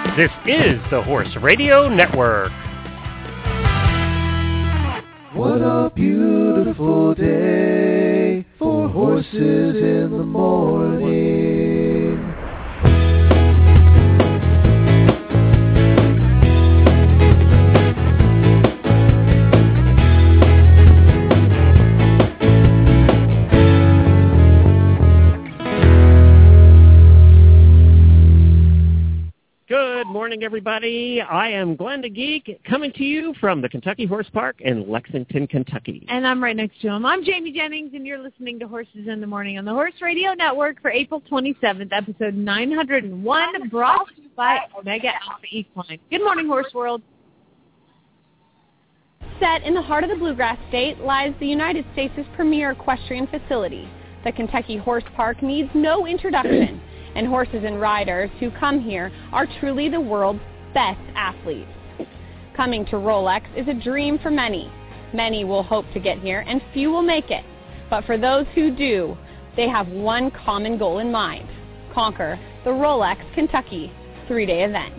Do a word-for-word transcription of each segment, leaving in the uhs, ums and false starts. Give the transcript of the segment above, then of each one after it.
This is the Horse Radio Network. What a beautiful day for horses in the morning. Good morning, everybody. I am Glenn the Geek, coming to you from the Kentucky Horse Park in Lexington, Kentucky. And I'm right next to him. I'm Jamie Jennings, and you're listening to Horses in the Morning on the Horse Radio Network for April twenty-seventh, episode nine hundred one, brought to you by Omega Alpha Equine. Good morning, Horse World. Set in the heart of the Bluegrass State lies the United States' premier equestrian facility. The Kentucky Horse Park needs no introduction. And horses and riders who come here are truly the world's best athletes. Coming to Rolex is a dream for many. Many will hope to get here, and few will make it. But for those who do, they have one common goal in mind: conquer the Rolex Kentucky three-day event.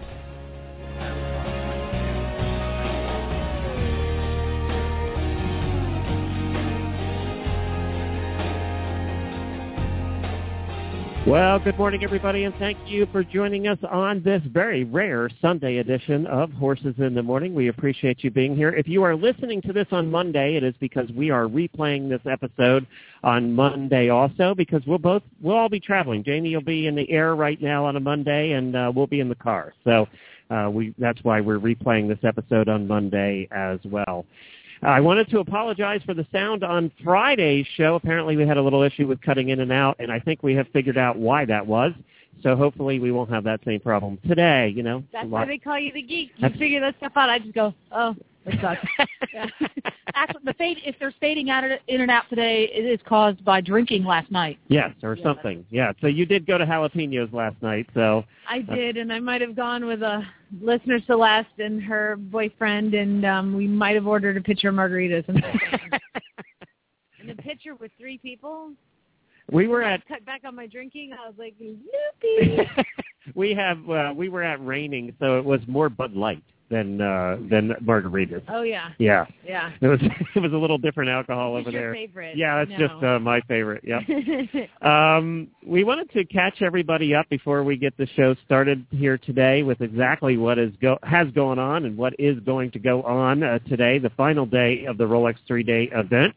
Well, good morning, everybody, and thank you for joining us on this very rare Sunday edition of Horses in the Morning. We appreciate you being here. If you are listening to this on Monday, it is because we are replaying this episode on Monday also, because we'll both we'll all be traveling. Jamie will be in the air right now on a Monday, and uh, we'll be in the car. So uh, we that's why we're replaying this episode on Monday as well. I wanted to apologize for the sound on Friday's show. Apparently we had a little issue with cutting in and out, and I think we have figured out why that was. So hopefully we won't have that same problem today, you know. That's why they call you the geek. You figure that stuff out. I just go, oh, it sucks. Yeah. Actually, the fade, if there's fading out in and out today, it is caused by drinking last night. Yes, or yeah, something. Yeah, so you did go to Jalapenos last night. So I did, and I might have gone with a listener, Celeste, and her boyfriend, and um, we might have ordered a pitcher of margaritas. And, and a pitcher with three people? We were at cut back on my drinking. I was like, loopy. we have uh, we were at Raining, so it was more Bud Light than uh, than margaritas. Oh yeah. Yeah. Yeah. It was it was a little different alcohol What's over your there. Favorite? Yeah, that's no. just uh, my favorite. Yeah. um, we wanted to catch everybody up before we get the show started here today with exactly what is go has going on and what is going to go on uh, today, the final day of the Rolex three-day event.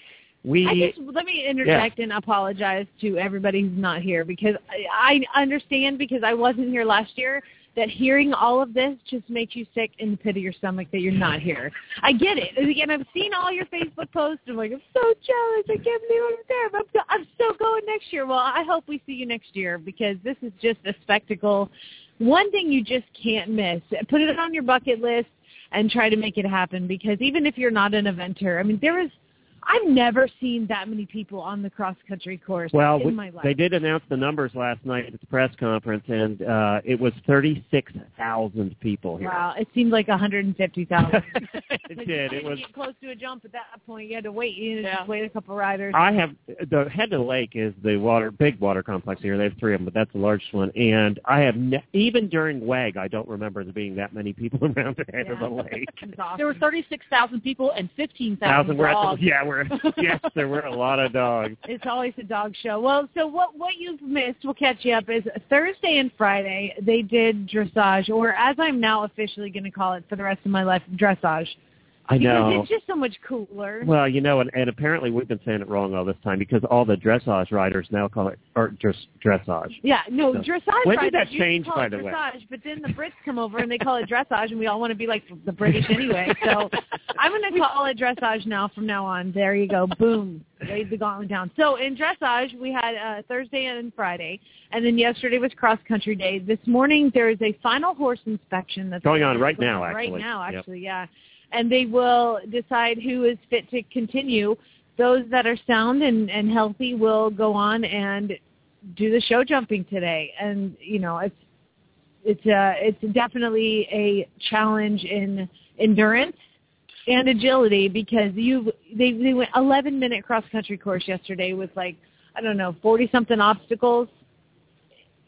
We, I just, let me interject yeah. and apologize to everybody who's not here, because I, I understand, because I wasn't here last year, that hearing all of this just makes you sick in the pit of your stomach that you're not here. I get it. And again, I've seen all your Facebook posts. I'm like, I'm so jealous. I can't believe I'm there. I'm so, I'm so going next year. Well, I hope we see you next year, because this is just a spectacle. One thing you just can't miss. Put it on your bucket list and try to make it happen, because even if you're not an eventer, I mean, there is – I've never seen that many people on the cross-country course well, in we, my life. They did announce the numbers last night at the press conference, and uh, it was thirty-six thousand people here. Wow, it seemed like one hundred fifty thousand. It like did. You It was get close to a jump at that point. You had to wait. You had to yeah. just wait a couple riders. I have the Head to the Lake is the water big water complex here. They have three of them, but that's the largest one. And I have ne- even during W A G, I don't remember there being that many people around the Head yeah. of the Lake. Awesome. There were thirty-six thousand people and fifteen thousand dogs. Yeah, we're yes, there were a lot of dogs. It's always a dog show. Well, so what what you've missed, we'll catch you up, is Thursday and Friday they did dressage, or as I'm now officially going to call it for the rest of my life, dressage. I know. Because it's just so much cooler. Well, you know, and, and apparently we've been saying it wrong all this time, because all the dressage riders now call it or just dressage. Yeah, no, So, dressage when riders did that change, call by it the way? dressage, but then the Brits come over and they call it dressage, and we all want to be like the British anyway. So I'm going to call it dressage now from now on. There you go. Boom. Laid the gauntlet down. So in dressage, we had uh, Thursday and Friday, and then yesterday was cross-country day. This morning there is a final horse inspection that's going on right now, actually. Right now, actually, yep. yeah. And they will decide who is fit to continue. Those that are sound and, and healthy will go on and do the show jumping today. And, you know, it's it's uh, it's definitely a challenge in endurance and agility, because you they, they went eleven-minute cross-country course yesterday with, like, I don't know, forty-something obstacles.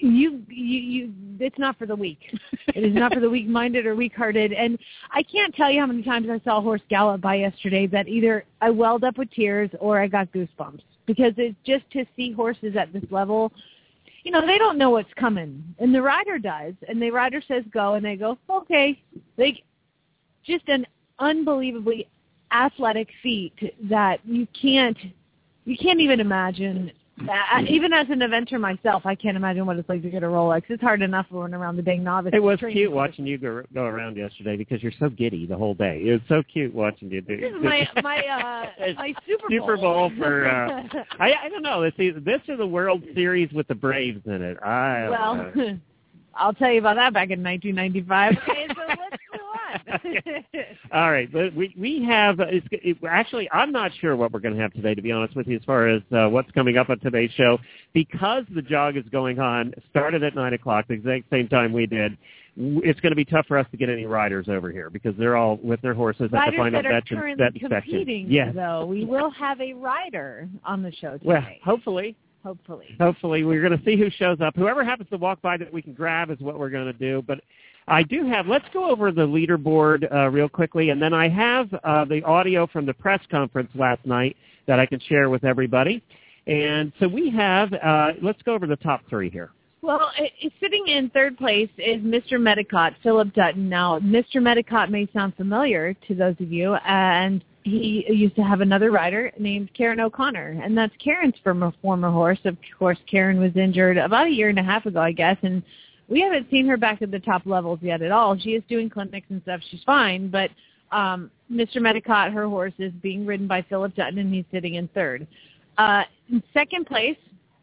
you, you, you, it's not for the weak. It is not for the weak-minded or weak-hearted. And I can't tell you how many times I saw a horse gallop by yesterday that either I welled up with tears or I got goosebumps, because it's just to see horses at this level. You know, they don't know what's coming, and the rider does, and the rider says go, and they go, okay. They just an unbelievably athletic feat that you can't, you can't even imagine. Uh, even as an eventer myself, I can't imagine what it's like to get a Rolex. It's hard enough running around the dang novice. It was cute watching you go, go around yesterday because you're so giddy the whole day. It was so cute watching you do. This is my my uh, my Super Bowl. Super Bowl for uh, I I don't know. This is this is the World Series with the Braves in it. I well, know. I'll tell you about that back in nineteen ninety-five. Okay, so let's go on. Okay. All right, but we we have it's, it, actually I'm not sure what we're going to have today, to be honest with you, as far as uh, what's coming up on today's show, because the jog is going on. Started at nine o'clock, the exact same time we did. It's going to be tough for us to get any riders over here because they're all with their horses at riders the final that are vet currently vet inspection. Competing, yes. though, we will have a rider on the show today. Well, hopefully. Hopefully. Hopefully. We're going to see who shows up. Whoever happens to walk by that we can grab is what we're going to do. But I do have, let's go over the leaderboard uh, real quickly, and then I have uh, the audio from the press conference last night that I can share with everybody. And so we have, uh, let's go over the top three here. Well, it, sitting in third place is Mister Medicott, Philip Dutton. Now, Mister Medicott may sound familiar to those of you, and he used to have another rider named Karen O'Connor, and that's Karen's former, former horse. Of course, Karen was injured about a year and a half ago, I guess, and we haven't seen her back at the top levels yet at all. She is doing clinics and stuff. She's fine, but um, Mister Medicott, her horse, is being ridden by Philip Dutton, and he's sitting in third. Uh, in second place,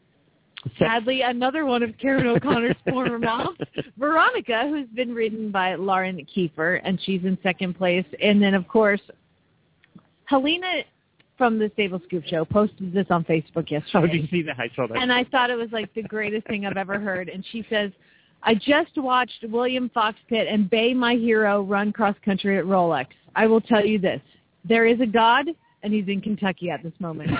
sadly, another one of Karen O'Connor's former mounts, Veronica, who's been ridden by Lauren Kiefer, and she's in second place. And then, of course, Helena from the Stable Scoop Show posted this on Facebook yesterday. Oh, did you see that? I saw that. And I thought it was like the greatest thing I've ever heard. And she says, I just watched William Fox Pitt and Bay, my hero, run cross-country at Rolex. I will tell you this. There is a God, and he's in Kentucky at this moment.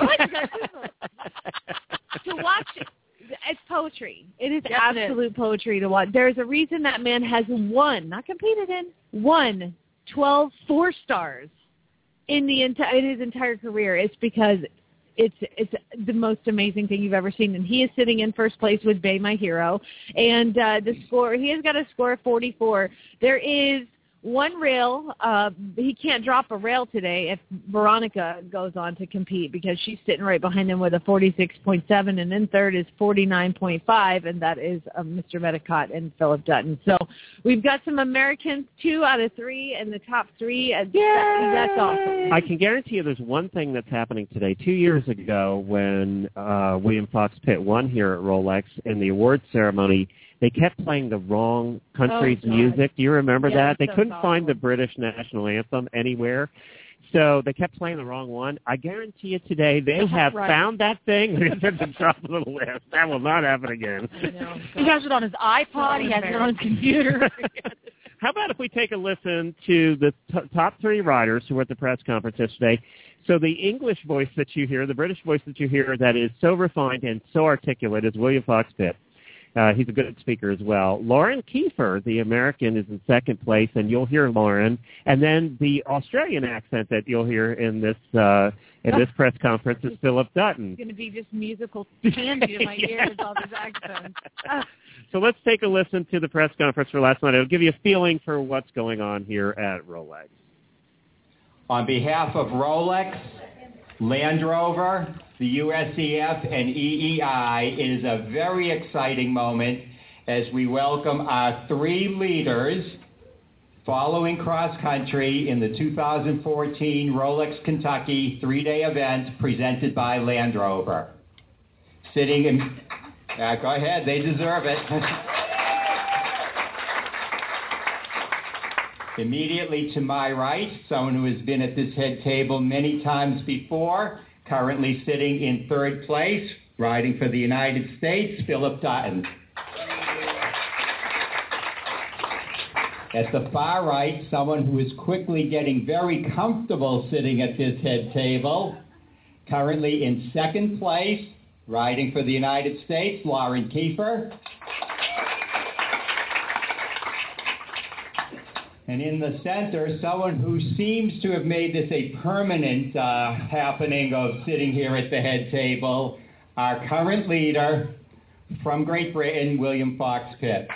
To watch, it's poetry. It is yes, absolute it is. poetry to watch. There's a reason that man has won, not competed in, won twelve four stars in the enti- in his entire career. It's because it's it's the most amazing thing you've ever seen. And he is sitting in first place with Bay, my hero. And uh, the score, he has got a score of forty-four. There is one rail. Uh, he can't drop a rail today if Veronica goes on to compete because she's sitting right behind him with a forty-six point seven, and in third is forty-nine point five, and that is uh, Mister Medicott and Philip Dutton. So we've got some Americans, two out of three, and the top three. Uh, that, that's awesome. I can guarantee you there's one thing that's happening today. Two years ago when uh, William Fox Pitt won here at Rolex in the awards ceremony, they kept playing the wrong country's oh, music. Do you remember yeah, that? They so couldn't awful. find the British national anthem anywhere. So they kept playing the wrong one. I guarantee you today they have right. found that thing and it's at the top of the list. That will not happen again. I know. He has it on his iPod. He has it on his computer. How about if we take a listen to the t- top three riders who were at the press conference yesterday? So the English voice that you hear, the British voice that you hear that is so refined and so articulate is William Fox Pitt. Uh, he's a good speaker as well. Lauren Kiefer, the American, is in second place, and you'll hear Lauren. And then the Australian accent that you'll hear in this uh, in this press conference is Philip Dutton. It's going to be just musical candy in my yeah. ears, all these accents. So let's take a listen to the press conference for last night. It'll give you a feeling for what's going on here at Rolex. On behalf of Rolex, Land Rover, the U S E F, and E E I, it is a very exciting moment as we welcome our three leaders following cross-country in the two thousand fourteen Rolex Kentucky three-day event presented by Land Rover. Sitting in... Uh, go ahead, they deserve it. Immediately to my right, someone who has been at this head table many times before, currently sitting in third place, riding for the United States, Philip Dutton. At the far right, someone who is quickly getting very comfortable sitting at this head table, currently in second place, riding for the United States, Lauren Kiefer. And in the center, someone who seems to have made this a permanent uh, happening of sitting here at the head table, our current leader from Great Britain, William Fox Pitt.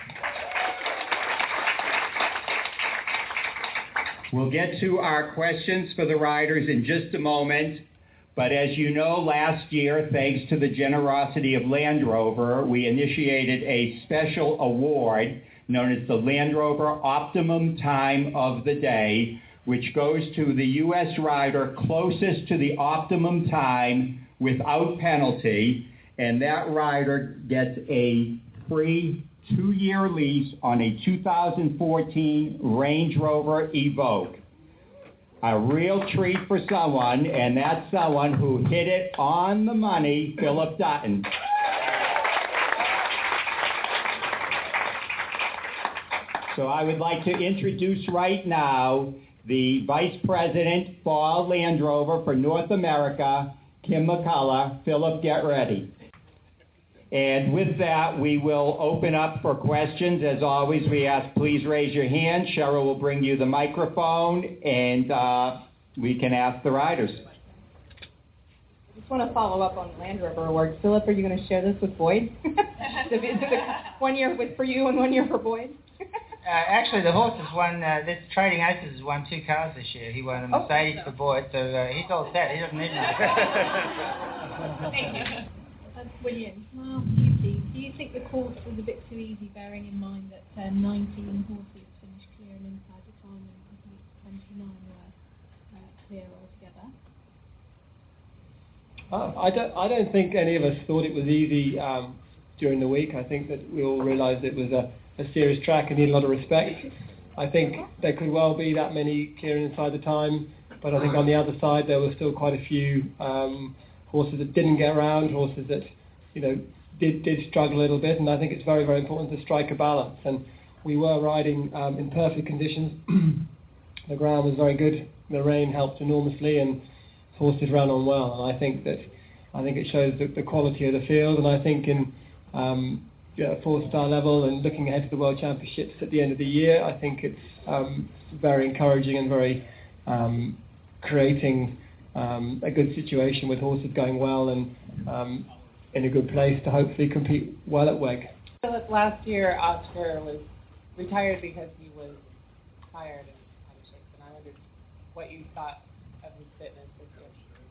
We'll get to our questions for the riders in just a moment, but as you know, last year, thanks to the generosity of Land Rover, we initiated a special award known as the Land Rover Optimum Time of the Day, which goes to the U S rider closest to the optimum time without penalty, and that rider gets a free two-year lease on a two thousand fourteen Range Rover Evoque. A real treat for someone, and that's someone who hit it on the money, Philip Dutton. So I would like to introduce right now the Vice President for Land Rover for North America, Kim McCullough. Philip, get ready. And with that, we will open up for questions. As always, we ask please raise your hand. Cheryl will bring you the microphone, and uh, we can ask the riders. I just want to follow up on the Land Rover Award. Philip, are you going to share this with Boyd? One year with, for you and one year for Boyd? Uh, actually, the horse has won, uh, this Trading Aces has won two cars this year. He won a Mercedes oh. for Boyd, so uh, he's all set. He doesn't need anything. Thank you. That's William. Well, easy. Do you think the course was a bit too easy, bearing in mind that uh, nineteen horses finished clear and inside the time, and I think twenty-nine were uh, clear altogether? Uh, I don't. I don't think any of us thought it was easy um, during the week. I think that we all realised it was a a serious track and need a lot of respect. I think there could well be that many clearing inside the time, but I think on the other side there were still quite a few um, horses that didn't get around, horses that, you know, did did struggle a little bit, and I think it's very, very important to strike a balance. And we were riding um, in perfect conditions. The ground was very good. The rain helped enormously, and horses ran on well. And I think that I think it shows the, the quality of the field. And I think in um, Yeah, four-star level and looking ahead to the World Championships at the end of the year, I think it's um, very encouraging and very um, creating um, a good situation with horses going well and um, in a good place to hopefully compete well at W E G. Philip, last year Oscar was retired because he was tired and out of shape, and I wondered what you thought of his fitness this year.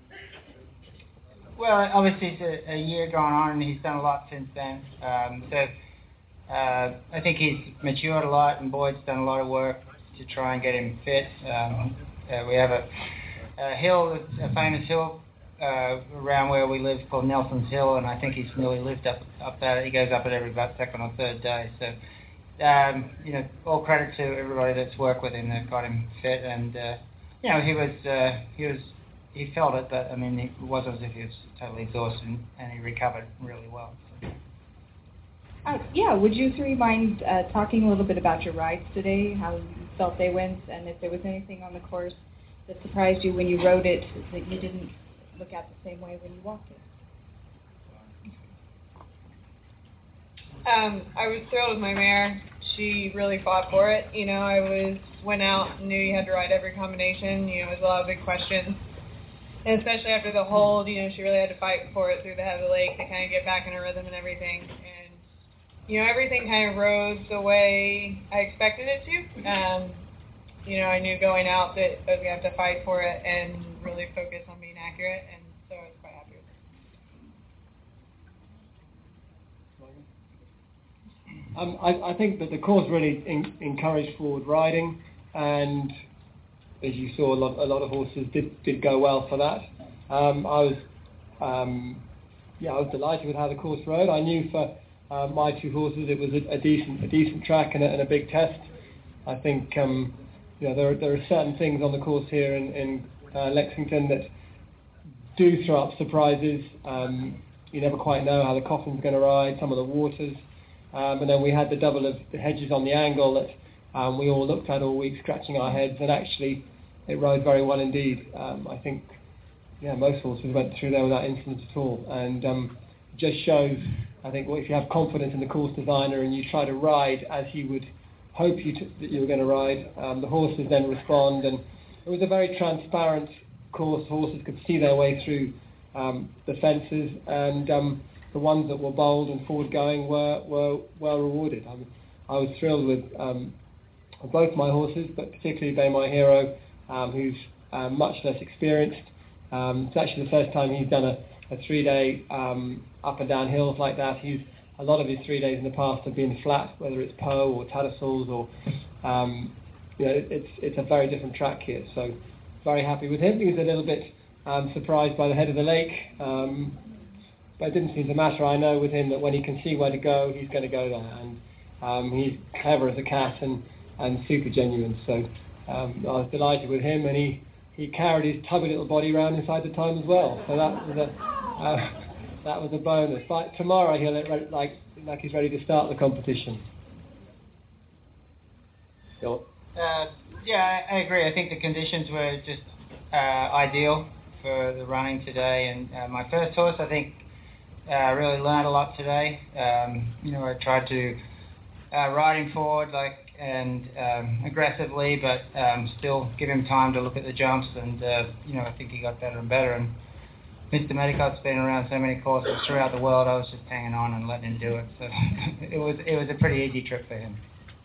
Well, obviously it's a, a year going on, and he's done a lot since then. Um, so uh, I think he's matured a lot, and Boyd's done a lot of work to try and get him fit. Um, uh, we have a, a hill, a famous hill uh, around where we live called Nelson's Hill, and I think he's nearly lived up up that. He goes up it every about second or third day. So um, you know, all credit to everybody that's worked with him that got him fit, and uh, you know, he was uh, he was. He felt it, but I mean, it wasn't as if he was totally exhausted, and he recovered really well. So. Uh, yeah, would you three mind uh, talking a little bit about your rides today, how you felt they went, and if there was anything on the course that surprised you when you rode it that you didn't look at the same way when you walked it? Um, I was thrilled with my mare. She really fought for it. You know, I was went out and knew you had to ride every combination. You know, it was a lot of big questions. And especially after the hold, you know, she really had to fight for it through the head of the lake to kind of get back in her rhythm and everything. And, you know, everything kind of rose the way I expected it to. Um, you know, I knew going out that I was going to have to fight for it and really focus on being accurate, and so I was quite happy with it. Um, I, I think that the course really in, encouraged forward riding, and as you saw, a lot, a lot of horses did, did go well for that. Um, I was, um, yeah, I was delighted with how the course rode. I knew for uh, my two horses it was a, a decent, a decent track and a, and a big test. I think, um, you know, there, there are certain things on the course here in, in uh, Lexington that do throw up surprises. Um, you never quite know how the coffin's going to ride. Some of the waters, um, and then we had the double of the hedges on the angle that um, we all looked at all week, scratching our heads, and actually. It rode very well indeed. Um, I think, yeah, most horses went through there without incident at all, and um, just shows. I think well, if you have confidence in the course designer and you try to ride as he would hope you t- that you were going to ride. Um, the horses then respond, and it was a very transparent course. Horses could see their way through um, the fences, and um, the ones that were bold and forward-going were, were well rewarded. I mean, I was thrilled with um, both my horses, but particularly Bay My Hero, um, who's uh, much less experienced. Um, it's actually the first time he's done a, a three-day um, up and down hills like that. He's a lot of his three days in the past have been flat, whether it's Poe or Tattersalls, or um, you know, it's it's a very different track here. So very happy with him. He was a little bit um, surprised by the head of the lake, um, but it didn't seem to matter. I know with him that when he can see where to go, he's going to go there, and um, he's clever as a cat and, and super genuine. So um, I was delighted with him, and he. He carried his tubby little body around inside the time as well, so that was a uh, that was a bonus. But tomorrow he'll look like like he's ready to start the competition. Uh, yeah, I, I agree. I think the conditions were just uh, ideal for the running today, and uh, my first horse, I think, uh, really learned a lot today. Um, you know, I tried to uh, ride him forward like. and um, aggressively, but um, still give him time to look at the jumps, and uh, you know, I think he got better and better. And Mister Medicott's been around so many courses throughout the world. I was just hanging on and letting him do it. So it was it was a pretty easy trip for him.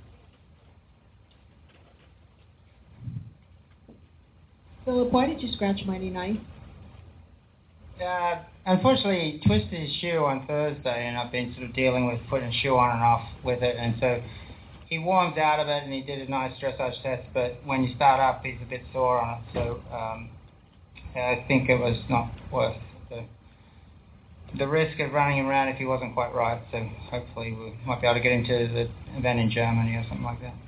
Philip, why did you scratch Mighty Knight? Uh, unfortunately, he twisted his shoe on Thursday, and I've been sort of dealing with putting a shoe on and off with it, and so. He warms out of it, and he did a nice dressage test, but when you start up, he's a bit sore on it, so um, I think it was not worth the, the risk of running him around if he wasn't quite right, so hopefully we might be able to get him to the event in Germany or something like that.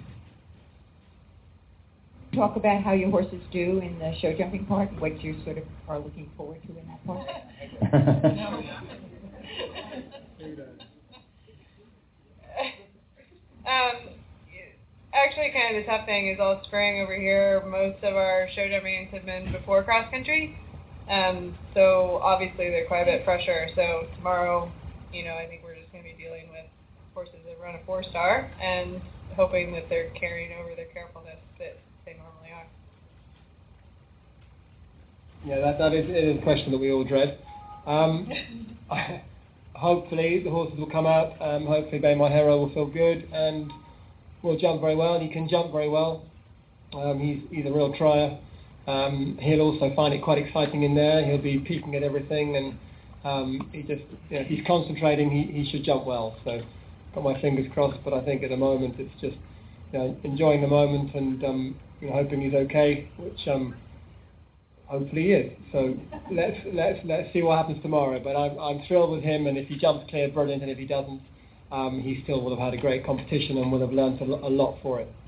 Talk about how your horses do in the show jumping part, and what you sort of are looking forward to in that part. Um, actually, kind of the tough thing is all spring over here. Most of our show jumping have been before cross country, um, so obviously they're quite a bit fresher. So tomorrow, you know, I think we're just going to be dealing with horses that run a four star and hoping that they're carrying over their carefulness that they normally are. Yeah, that that is, it is a question that we all dread. Um, Hopefully the horses will come out, um, hopefully Bay My Hero will feel good and will jump very well. He can jump very well. Um, he's, he's a real trier. Um, he'll also find it quite exciting in there. He'll be peeking at everything, and um, he just, you know, if he's concentrating, he, he should jump well. So got my fingers crossed, but I think at the moment it's just, you know, enjoying the moment and um, you know, hoping he's okay, which um, hopefully he is. So let's let's let's see what happens tomorrow. But I'm I'm thrilled with him, and if he jumps clear, brilliant. And if he doesn't, um, he still would have had a great competition and would have learned a, a lot for it.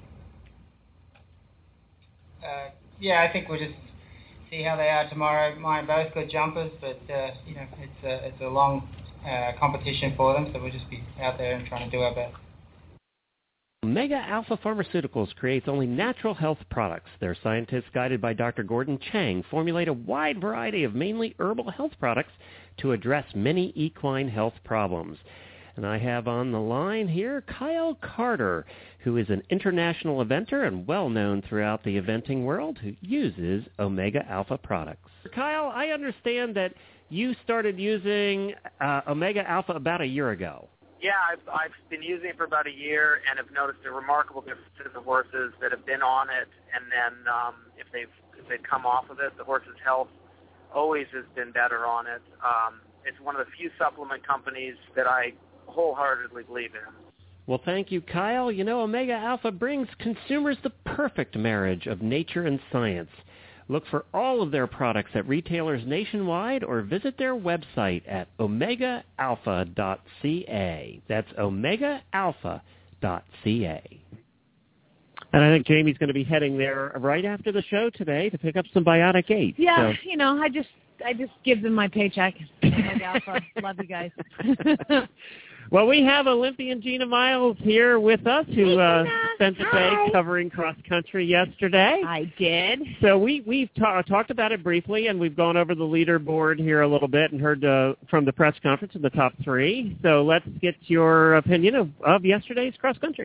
Uh, yeah, I think we'll just see how they are tomorrow. Mine both good jumpers, but uh, you know, it's a it's a long uh, competition for them, so we'll just be out there and trying to do our best. Omega Alpha Pharmaceuticals creates only natural health products. Their scientists, guided by Doctor Gordon Chang, formulate a wide variety of mainly herbal health products to address many equine health problems. And I have on the line here Kyle Carter, who is an international eventer and well-known throughout the eventing world, who uses Omega Alpha products. Kyle, I understand that you started using uh, Omega Alpha about a year ago. Yeah, I've, I've been using it for about a year and have noticed a remarkable difference in the horses that have been on it, and then um, if they've if they've come off of it, the horse's health always has been better on it. Um, it's one of the few supplement companies that I wholeheartedly believe in. Well, thank you, Kyle. You know, Omega Alpha brings consumers the perfect marriage of nature and science. Look for all of their products at retailers nationwide or visit their website at omega alpha dot c a. That's omega alpha dot c a. And I think Jamie's going to be heading there right after the show today to pick up some Biotic eight. Yeah, so. you know, I just I just give them my paycheck. Omega Alpha. Love you guys. Well, we have Olympian Gina Miles here with us, who uh, spent the day covering cross-country yesterday. I did. So we, we've ta- talked about it briefly, and we've gone over the leaderboard here a little bit and heard uh, from the press conference in the top three. So let's get your opinion of, of yesterday's cross-country.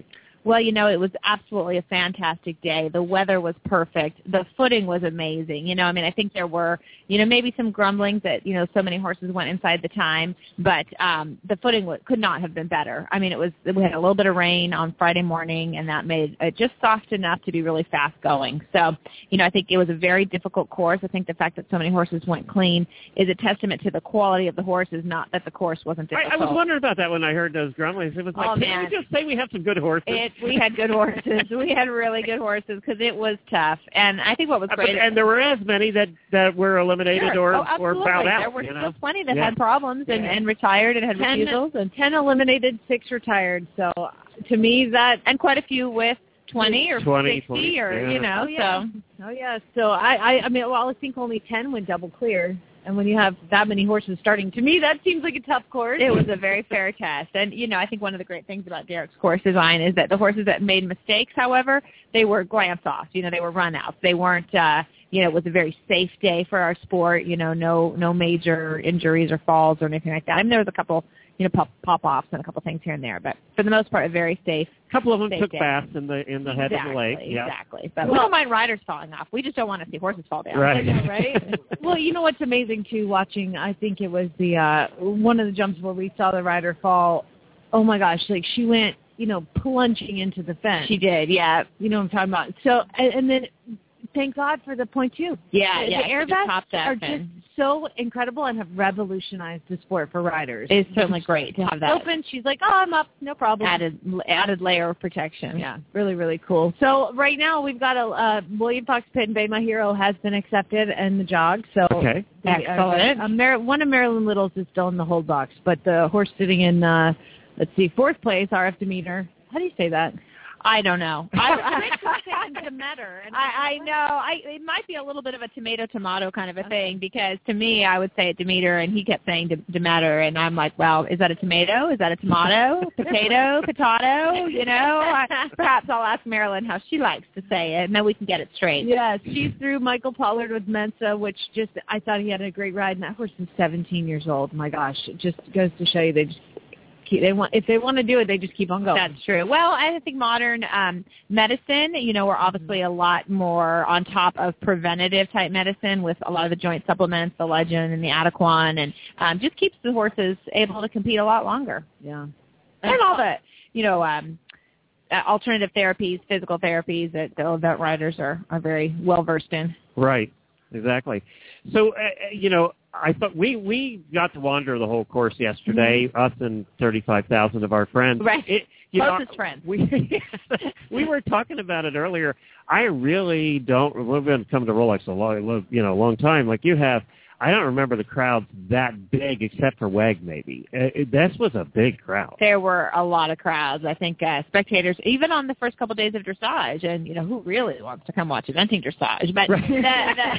Well, you know, it was absolutely a fantastic day. The weather was perfect. The footing was amazing. You know, I mean, I think there were, you know, maybe some grumblings that, you know, so many horses went inside the time, but um, the footing w- could not have been better. I mean, it was, we had a little bit of rain on Friday morning, and that made it just soft enough to be really fast going. So, you know, I think it was a very difficult course. I think the fact that so many horses went clean is a testament to the quality of the horses, not that the course wasn't difficult. I, I was wondering about that when I heard those grumblings. It was like, oh, can man. we just say we have some good horses? It, we had good horses. We had really good horses because it was tough. And I think what was great. But, and there were as many that, that were eliminated sure. or, oh, or bowed out. There were you still know? plenty that yeah. had problems and, yeah. and retired and had ten, refusals. And ten eliminated, six retired. So to me, that. And quite a few with twenty or twenty, sixty twenty, or, yeah. you know, Oh, yeah. so. Oh, yeah. So I, I, I mean, well, I think only ten went double clear. And when you have that many horses starting, to me, that seems like a tough course. It was a very fair test. And, you know, I think one of the great things about Derek's course design is that the horses that made mistakes, however, they were glance-offs. You know, they were run-outs. They weren't, uh, you know, it was a very safe day for our sport. You know, no no major injuries or falls or anything like that. I mean, there was a couple, you know, pop, pop-offs and a couple things here and there. But for the most part, a very safe A couple of them safe took day. baths in the in the head exactly, of the lake. Yeah. Exactly. But well, we don't mind riders falling off. We just don't want to see horses fall down. Right. right? Well, you know what's amazing, too, watching, I think it was the uh, one of the jumps where we saw the rider fall. Oh, my gosh, like she went, you know, plunging into the fence. She did, yeah. You know what I'm talking about. So, and, and then thank God for the point two. Yeah, the, yeah. The air vests are and just so incredible and have revolutionized the sport for riders. It's certainly great to have that. Open, she's like, oh, I'm up, no problem. Added added layer of protection. Yeah, really, really cool. So right now we've got a uh, William Fox Pitt and Bay My Hero has been accepted in the jog. So okay, the, excellent. Uh, uh, Mar- one of Marilyn Little's is still in the hold box, but the horse sitting in, uh, let's see, fourth place, R F Demeter. How do you say that? I don't know. I, Demeter. I, I know. I it might be a little bit of a tomato-tomato kind of a thing because to me, I would say it Demeter, and he kept saying De- Demeter, and I'm like, well, is that a tomato? Is that a tomato? Potato? Potato? You know? I, perhaps I'll ask Marilyn how she likes to say it, and then we can get it straight. Yes, she's through Michael Pollard with Mensa, which just I thought he had a great ride, and that horse is seventeen years old. My gosh, it just goes to show you they just. They want if they want to do it, they just keep on going. That's true. Well, I think modern um, medicine, you know, we're obviously a lot more on top of preventative type medicine with a lot of the joint supplements, the Legend and the Adequan, and um, just keeps the horses able to compete a lot longer. Yeah, and all the, you know, um, uh, alternative therapies, physical therapies that the event riders are are very well versed in. Right. Exactly. So, uh, you know, I thought we, we got to wander the whole course yesterday, mm-hmm. us and thirty-five thousand of our friends. Right. It, you Closest know, friends. We, we were talking about it earlier. I really don't, we've been coming to Rolex a long, you know, a long time like you have. I don't remember the crowds that big except for W E G maybe. Uh, it, this was a big crowd. There were a lot of crowds. I think uh, spectators, even on the first couple of days of dressage, and, you know, who really wants to come watch eventing dressage? But right. the,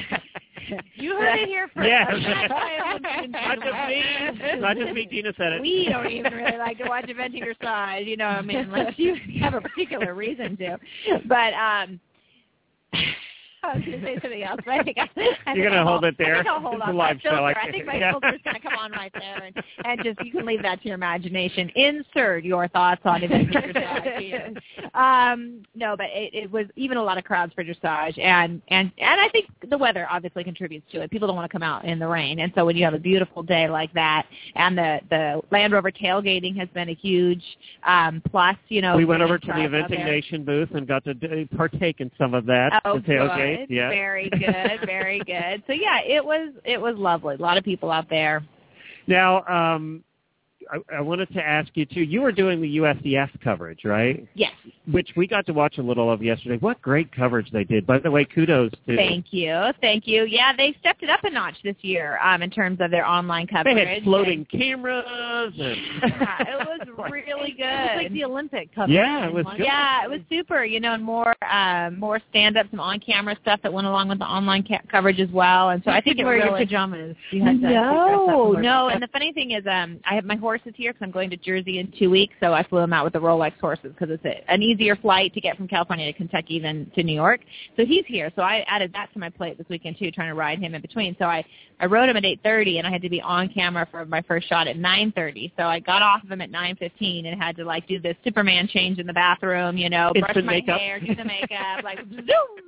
the, you heard it here first. Yes. Not just me. Not just me. Gina said it. We don't even really like to watch eventing dressage, you know, I mean, unless you have a particular reason to. But, um... I was going to say something else, but I think I, I You're going to hold it there? I think I'll hold it's on. A live my filter. show. I, I think my yeah. filter's going to come on right there, and, and just you can leave that to your imagination. Insert your thoughts on event dressage. um, no, but it, it was even a lot of crowds for dressage, and, and, and I think the weather obviously contributes to it. People don't want to come out in the rain, and so when you have a beautiful day like that, and the, the Land Rover tailgating has been a huge um, plus, you know. We went over to the Eventing Nation booth and got to d- partake in some of that. Oh, the tailgate. good. Yeah. Very good, very good. So yeah, it was it was lovely. A lot of people out there. Now, um, I, I wanted to ask you too. You were doing the U S E F coverage, right? Yes. Which we got to watch a little of yesterday. What great coverage they did. By the way, kudos to. Thank you, thank you. Yeah, they stepped it up a notch this year um, in terms of their online coverage. They had floating and, cameras. And yeah, it was really good. It was like the Olympic coverage. Yeah, it was good. Yeah, it was super. You know, and more um, more stand-up, some on-camera stuff that went along with the online ca- coverage as well. And so you I think it wear really. Your pajamas. You had to no, no. And the funny thing is, um, I have my horses here because I'm going to Jersey in two weeks, so I flew them out with the Rolex horses because it's a, an easier flight to get from California to Kentucky than to New York. So he's here. So I added that to my plate this weekend too, trying to ride him in between. So I I rode him at eight thirty, and I had to be on camera for my first shot at nine thirty. So I got off of him at nine fifteen and had to, like, do this Superman change in the bathroom, you know, brush Instant my makeup. hair, do the makeup, like, zoom.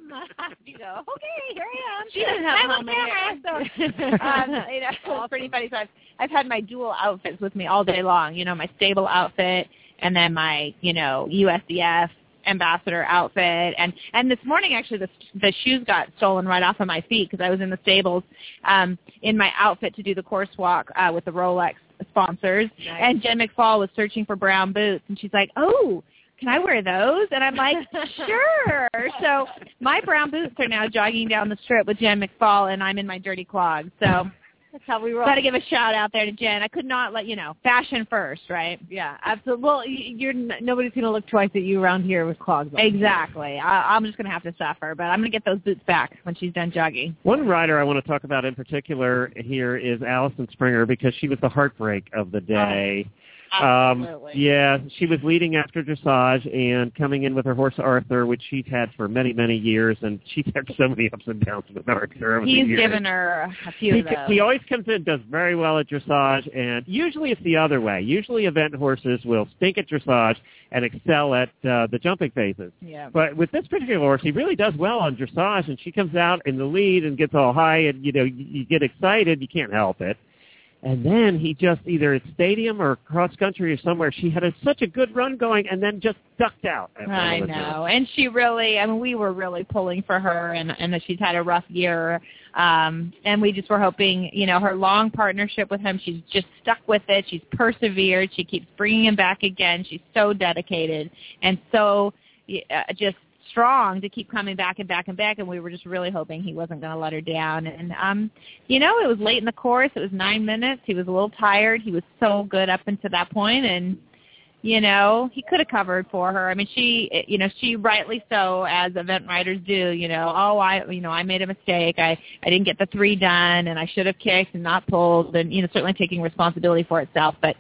You go, okay, here I am. She doesn't have I'm on camera. So, um, you know, it's pretty funny. So I've, I've had my dual outfits with me all day long, you know, my stable outfit and then my, you know, U S D F ambassador outfit, and and this morning actually the the shoes got stolen right off of my feet because I was in the stables um in my outfit to do the course walk uh with the Rolex sponsors. Nice. And Jen McFall was searching for brown boots, and she's like, oh, can I wear those? And I'm like, sure. So my brown boots are now jogging down the strip with Jen McFall, and I'm in my dirty clogs. So that's how we roll. Got to give a shout out there to Jen. I could not let you know. Fashion first, right? Yeah, absolutely. Well, you're nobody's going to look twice at you around here with clogs on. Exactly. I, I'm just going to have to suffer, but I'm going to get those boots back when she's done jogging. One rider I want to talk about in particular here is Allison Springer, because she was the heartbreak of the day. Oh. Absolutely. Um, yeah, she was leading after dressage and coming in with her horse Arthur, which she's had for many, many years, and she's had so many ups and downs with Arthur over the He's years. given her a few he, of those. He always comes in, does very well at dressage, and usually it's the other way. Usually event horses will stink at dressage and excel at uh, the jumping phases. Yeah. But with this particular horse, he really does well on dressage, and she comes out in the lead and gets all high, and, you know, you, you get excited. You can't help it. And then he just, either at stadium or cross country or somewhere, she had a, such a good run going and then just ducked out. I know. And she really, I mean, we were really pulling for her, and, and she's had a rough year. Um, and we just were hoping, you know, her long partnership with him, she's just stuck with it. She's persevered. She keeps bringing him back again. She's so dedicated and so uh, just strong to keep coming back and back and back, and we were just really hoping he wasn't going to let her down. And, um, you know, it was late in the course. It was nine minutes. He was a little tired. He was so good up until that point, and, you know, he could have covered for her. I mean, she, you know, she rightly so, as event riders do, you know, oh, I, you know, I made a mistake. I, I didn't get the three done, and I should have kicked and not pulled, and, you know, certainly taking responsibility for itself, but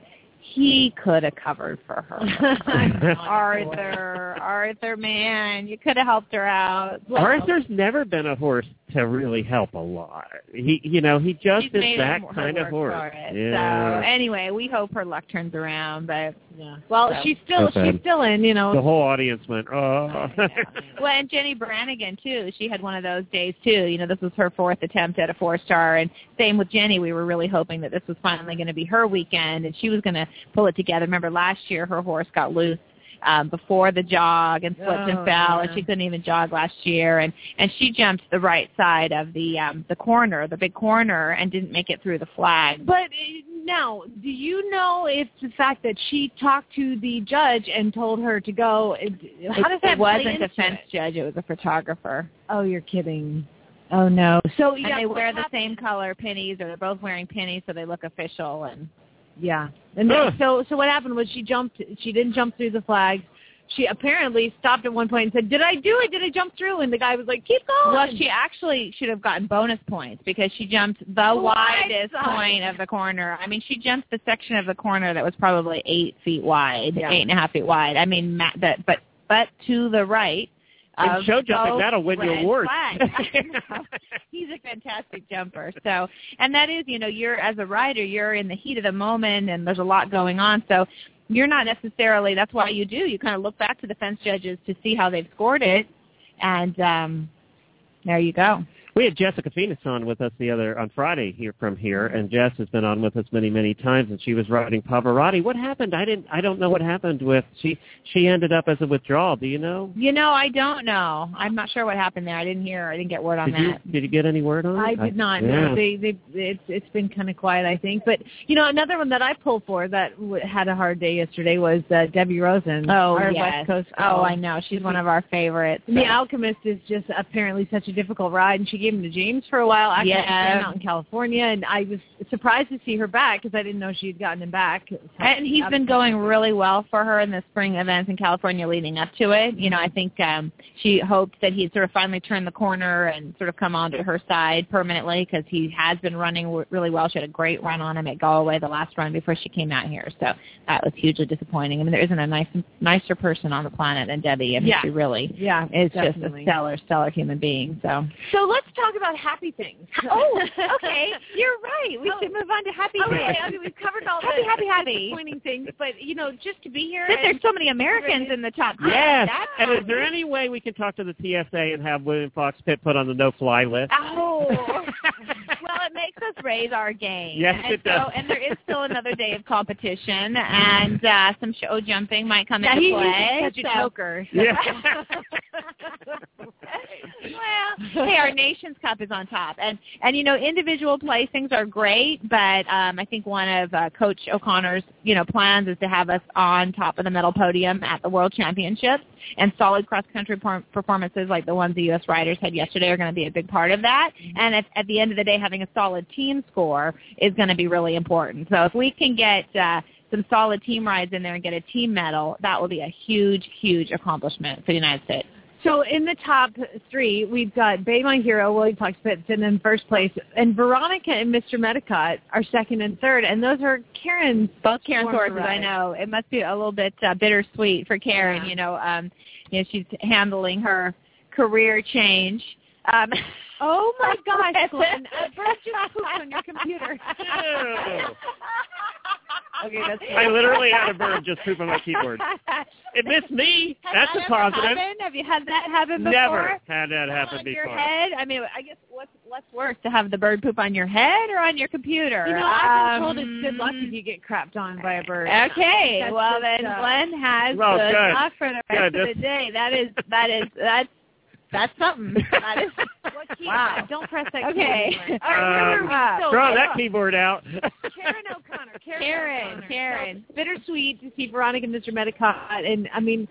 he could have covered for her. Arthur, Arthur, man, you could have helped her out. Well, Arthur's never been a horse to really help a lot. He, you know, he just She's is made that her kind of work horse. for it. Yeah. So anyway, we hope her luck turns around. But yeah. Well, so. she's still so she's still in. You know, the whole audience went, oh. Well, and Jenny Brannigan too. She had one of those days too. You know, this was her fourth attempt at a four star, and same with Jenny. We were really hoping that this was finally going to be her weekend, and she was going to pull it together. Remember last year, her horse got loose Um, before the jog and slipped oh, and fell, yeah. and she couldn't even jog last year. And, and she jumped the right side of the um, the corner, the big corner, and didn't make it through the flag. But uh, now, do you know if the fact that she talked to the judge and told her to go, it, how does it, that it wasn't play a fence it? judge; it was a photographer. Oh, you're kidding. Oh no. So and yeah, they wear the happened? same color pennies, or they're both wearing pennies, so they look official. And yeah. And then, so so what happened was she jumped. She didn't jump through the flags. She apparently stopped at one point and said, did I do it? Did I jump through? And the guy was like, keep going. Well, she actually should have gotten bonus points because she jumped the widest point of the corner. I mean, she jumped the section of the corner that was probably eight feet wide, yeah. eight and a half feet wide. I mean, ma- that, but but to the right. In show jumping, that'll win you awards. He's a fantastic jumper. So, and that is, you know, you're as a rider, you're in the heat of the moment, and there's a lot going on. So you're not necessarily, that's why you do. You kind of look back to the fence judges to see how they've scored it, and um, there you go. We had Jessica Phoenix on with us the other on Friday here from here, and Jess has been on with us many, many times, and she was riding Pavarotti. What happened? I didn't. I don't know what happened with she. She ended up as a withdrawal. Do you know? You know, I don't know. I'm not sure what happened there. I didn't hear. I didn't get word on did that. You, did you get any word on it? I did not. Yeah. No, they, they, it's it's been kind of quiet, I think. But you know, another one that I pulled for that w- had a hard day yesterday was uh, Debbie Rosen. Oh our yes. West Coast oh, I know. She's one of our favorites. So. The Alchemist is just apparently such a difficult ride, and she gave him to James for a while. Actually, yeah. out in California, and I was surprised to see her back because I didn't know she had gotten him back. And he's been going really well for her in the spring events in California leading up to it. You know, I think um, she hoped that he'd sort of finally turn the corner and sort of come onto her side permanently because he has been running w- really well. She had a great run on him at Galway, the last run before she came out here. So that was hugely disappointing. I mean, there isn't a nice, nicer person on the planet than Debbie. I mean, yeah. she really yeah, is definitely. just a stellar, stellar human being. So, so let's talk about happy things. Oh, okay. You're right. We oh. should move on to happy okay. things. I mean, we've covered all happy, the happy, happy. disappointing things, but, you know, just to be here. But there's so many Americans in the top ten. Yes. And is there any way we can talk to the T S A and have William Fox Pitt put on the no-fly list? Oh. Well, it makes us raise our game. Yes, and it does. So, and there is still another day of competition, and uh, some show jumping might come yeah, into he, play. He's such so. a joker. Yeah. Well, hey, our Nations Cup is on top, and and you know, individual placings are great, but um, I think one of uh, Coach O'Connor's you know plans is to have us on top of the medal podium at the World Championships, and solid cross country por- performances like the ones the U S riders had yesterday are going to be a big part of that. Mm-hmm. And at, at the end of the day, having a solid team score is going to be really important. So if we can get uh, some solid team rides in there and get a team medal, that will be a huge, huge accomplishment for the United States. So in the top three, we've got Bay My Hero, William Fox Pitt in first place, and Veronica and Mister Medicott are second and third, and those are Karen's both Karen's horses. Ride. I know it must be a little bit uh, bittersweet for Karen. Yeah. You know, um, you know, she's handling her career change. Um, oh my gosh, Glenn! A bird just pooped on your computer. Okay, that's I literally had a bird just poop on my keyboard. It missed me. Has That's that a positive. Ever happened? Have you had that happen before? Never had that happen on before. Your head? I mean, I guess what's what's worse, to have the bird poop on your head or on your computer? You know, I've been um, told it's good luck if you get crapped on by a bird. Okay, That's well just, then uh, Glenn has well, good good. luck for the rest good. of the day. That is that is that's that's something. That is wow. Don't press that okay. keyboard. All right, Um, uh, so, Throw uh, that keyboard out. Karen O'Connor. Karen. Karen. O'Connor. Karen. So, bittersweet to see Veronica and Mister Medicott, and I mean.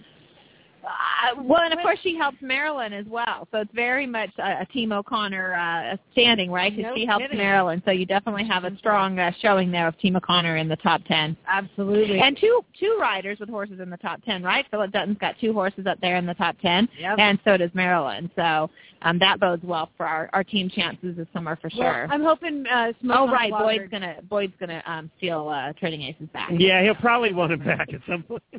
Uh, well, and of course she helps Marilyn as well, so it's very much a, a Team O'Connor uh, standing, right? Because No she helps kidding. Marilyn, so you definitely have a strong uh, showing there of Team O'Connor in the top ten. Absolutely. And two two riders with horses in the top ten, right? Philip Dutton's got two horses up there in the top ten, yep. and so does Marilyn. So um, that bodes well for our, our team chances this summer for sure. Well, I'm hoping. Uh, oh right, Boyd's gonna Boyd's gonna um, steal uh, Trading Aces back. Yeah, he'll probably want him back at some point.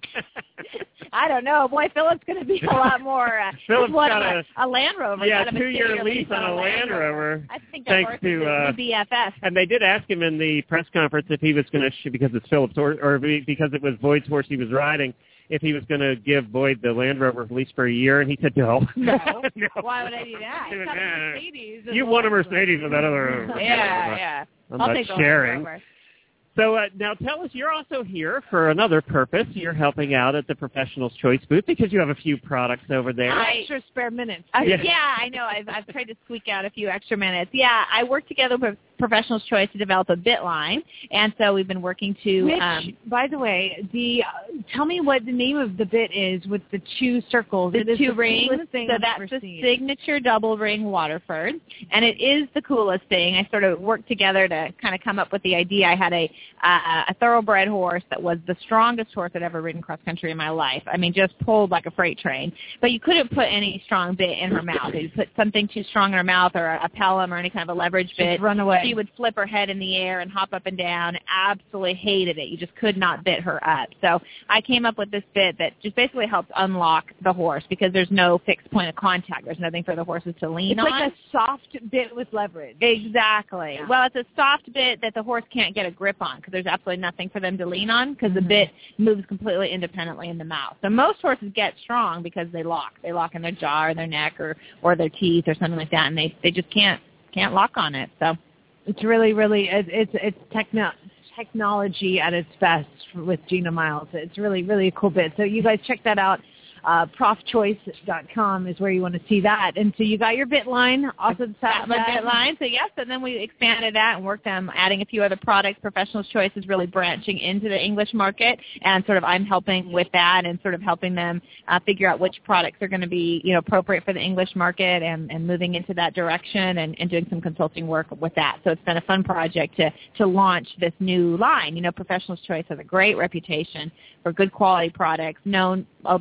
I don't know. Boy, Philip's going to be a lot more. Uh, Philip's what, got a, a Land Rover. Yeah, got a two-year lease on a Land Rover. I think that thanks horse to is uh, B F F. And they did ask him in the press conference if he was going to, sh- because it's Philip's horse, or because it was Boyd's horse he was riding, if he was going to give Boyd the Land Rover lease for a year, and he said no. No. no. Why would I do that? He Got said, a "Nah, Mercedes you want a Mercedes with that other. Yeah, yeah. I'm I'll not take the sharing. Land Rover. So uh, now tell us, you're also here for another purpose. You're helping out at the Professional's Choice booth because you have a few products over there. I, Extra spare minutes. Uh, Yeah. yeah, I know. I've, I've tried to squeak out a few extra minutes. Yeah, I work together with Professional's Choice to develop a bit line, and so we've been working to... Which, um, by the way, the uh, tell me what the name of the bit is with the two circles. The it is two the rings, coolest thing so I've that's ever the seen. signature double ring Waterford, and it is the coolest thing. I sort of worked together to kind of come up with the idea. I had a uh, a thoroughbred horse that was the strongest horse I'd ever ridden cross country in my life. I mean, just pulled like a freight train, but you couldn't put any strong bit in her mouth. If you put something too strong in her mouth or a, a pelham or any kind of a leverage bit, Just run away. She would flip her head in the air and hop up and down. Absolutely hated it. You just could not bit her up. So I came up with this bit that just basically helps unlock the horse because there's no fixed point of contact. There's nothing for the horses to lean It's on. like a soft bit with leverage. Exactly. Yeah. Well, it's a soft bit that the horse can't get a grip on because there's absolutely nothing for them to lean on because the bit moves completely independently in the mouth. So most horses get strong because they lock. They lock in their jaw or their neck or, or their teeth or something like that, and they, they just can't can't lock on it. So it's really, really, it, it's it's techno- technology at its best with Gina Miles. It's really, really a cool bit. So you guys check that out. Uh, prof choice dot com is where you want to see that. And so you got your bit line, also the Got my bit line. So yes, and then we expanded that and worked on adding a few other products. Professional's Choice is really branching into the English market, and sort of I'm helping with that and sort of helping them uh, figure out which products are going to be, you know, appropriate for the English market and, and moving into that direction and, and doing some consulting work with that. So it's been a fun project to to launch this new line. You know, Professional's Choice has a great reputation for good quality products, known uh, mostly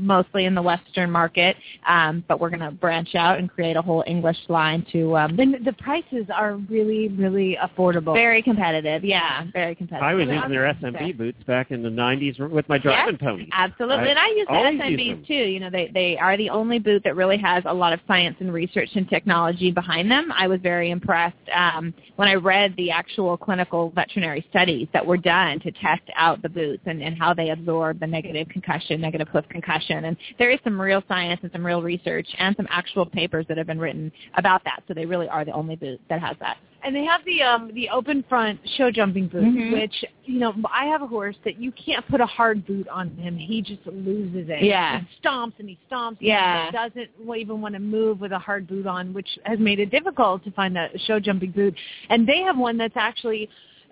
in the Western market, um, but we're going to branch out and create a whole English line to. Um, and the prices are really, really affordable. Very competitive, yeah, very competitive. I was using their S M B boots back in the nineties with my driving yes, pony. Absolutely, I and I use the S M Bs use too. You know, they they are the only boot that really has a lot of science and research and technology behind them. I was very impressed um, when I read the actual clinical veterinary studies that were done to test out the boots and, and how they absorb the negative concussion, negative hoof concussion. And there is some real science and some real research and some actual papers that have been written about that. So they really are the only boot that has that. And they have the um, the open front show jumping boot, mm-hmm. which, you know, I have a horse that you can't put a hard boot on him. He just loses it. Yeah. He stomps and he stomps. Yeah. And he doesn't even want to move with a hard boot on, which has made it difficult to find a show jumping boot. And they have one that's actually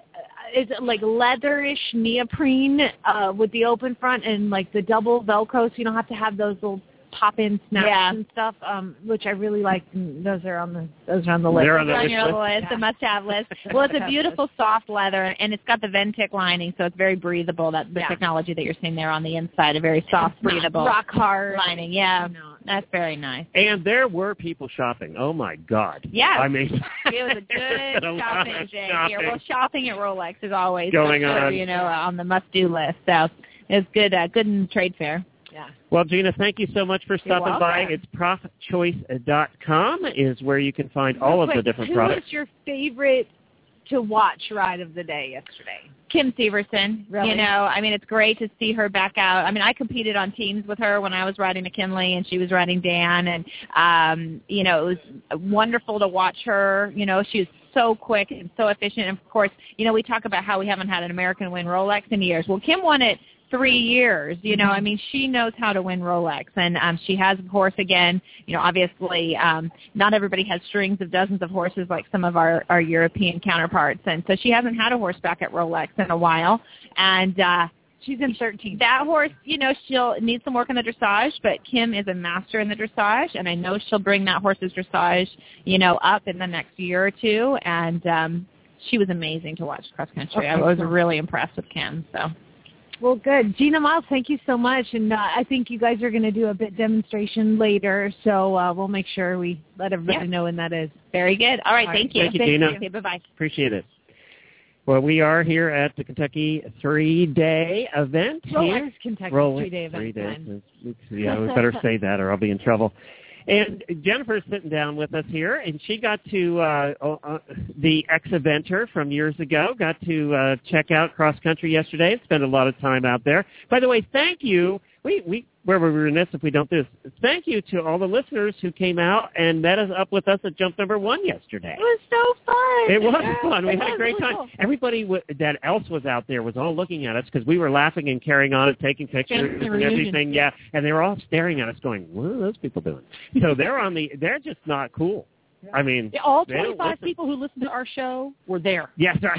is like leatherish neoprene uh, with the open front and like the double Velcro, so you don't have to have those little pop-in snaps yeah. and stuff, um, which I really like. And those are on the those are on the list. They're on, the on list. your list, yeah. the must-have list. Well, it's a beautiful soft leather, and it's got the Ventic lining, so it's very breathable. That the yeah. technology that you're seeing there on the inside, a very soft, breathable, rock hard lining. Yeah, no. That's very nice. And there were people shopping. Oh my God! Yeah, I mean, it was a good a shopping day shopping. here. Well, shopping at Rolex is always going sure, on, you know, on the must-do list. So it's good, uh, good in trade fair. Yeah. Well, Gina, thank you so much for stopping by. It's prof choice dot com is where you can find all of quick, the different who products. Who was your favorite to watch ride of the day yesterday? Kim Severson. Really? You know, I mean, it's great to see her back out. I mean, I competed on teams with her when I was riding McKinley and she was riding Dan. And, um, you know, it was wonderful to watch her. You know, she was so quick and so efficient. And, of course, you know, we talk about how we haven't had an American win Rolex in years. Well, Kim won it three years, you know, I mean, she knows how to win Rolex, and um, she has a horse again, you know, obviously um, not everybody has strings of dozens of horses like some of our, our European counterparts, and so she hasn't had a horse back at Rolex in a while, and uh, she's in thirteen. That horse, you know, she'll need some work in the dressage, but Kim is a master in the dressage, and I know she'll bring that horse's dressage, you know, up in the next year or two, and um, she was amazing to watch cross country. Okay. I was really impressed with Kim, so. Well, good. Gina Miles, thank you so much. And uh, I think you guys are going to do a bit demonstration later, so uh, we'll make sure we let everybody yeah. know when that is. Very good. All right, All thank right. you. Thank you, thank Gina. You. Okay, bye-bye. Appreciate it. Well, we are here at the Kentucky three-day event. Rolex here. Kentucky Rolex three-day event. Three days. Yeah, we better say that or I'll be in trouble. And Jennifer's sitting down with us here, and she got to, uh, uh, the ex-eventer from years ago, got to uh, check out cross-country yesterday and spend a lot of time out there. By the way, thank you. We, we, where we were remiss if we don't do this. Thank you to all the listeners who came out and met us up with us at jump number one yesterday. It was so fun. It was yeah, fun. We had a great really time. cool. Everybody w- that else was out there was all looking at us because we were laughing and carrying on and taking pictures and everything. Yeah, and they were all staring at us, going, "What are those people doing?" So they're on the. They're just not cool. I mean, yeah, all twenty-five people who listened to our show were there. Yes, right.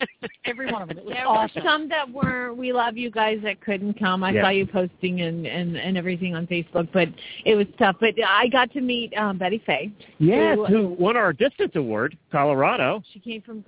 Every one of them. It was there awesome. were some that were, we love you guys that couldn't come. I yes. saw you posting and, and, and everything on Facebook, but it was tough. But I got to meet um, Betty Fay. Yes, who, who won our distance award, Colorado. She came from,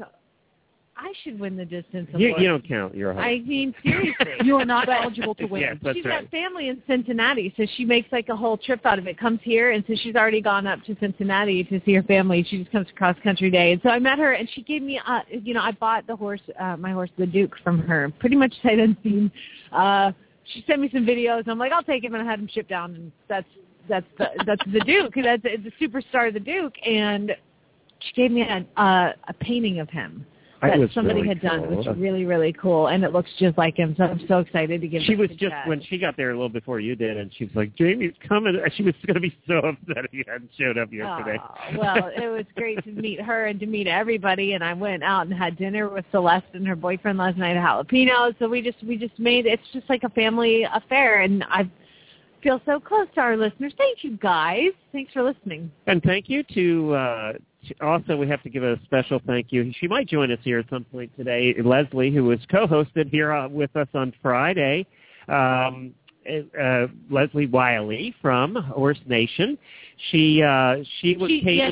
I should win the distance You, award. you don't count. You're a host. I mean, seriously. You are not eligible to win. Yes, that's She's right. got family in Cincinnati, so she makes like a whole trip out of it. Comes here, and so she's already gone up to Cincinnati to see her family. She just comes to cross country day, and so I met her, and she gave me, uh, you know, I bought the horse, uh, my horse, the Duke, from her, pretty much sight unseen. Uh, she sent me some videos. And I'm like, I'll take him, and I had him shipped down, and that's that's the, that's the Duke. That's the superstar, the Duke, and she gave me a uh, a painting of him that somebody really had done, cool. which was really, really cool, and it looks just like him, so I'm so excited to give She it was a just, chat. when she got there a little before you did, and she was like, Jamie's coming. She was going to be so upset if you hadn't showed up yesterday. Oh, well, it was great to meet her and to meet everybody, and I went out and had dinner with Celeste and her boyfriend last night at Jalapeno, so we just, we just made, it's just like a family affair, and I feel so close to our listeners. Thank you, guys. Thanks for listening. And thank you to, uh, also we have to give a special thank you. She might join us here at some point today, Leslie, who was co-hosted here uh, with us on Friday. Um, uh, Leslie Wiley from Horse Nation. She uh, she was She, came, yeah, she,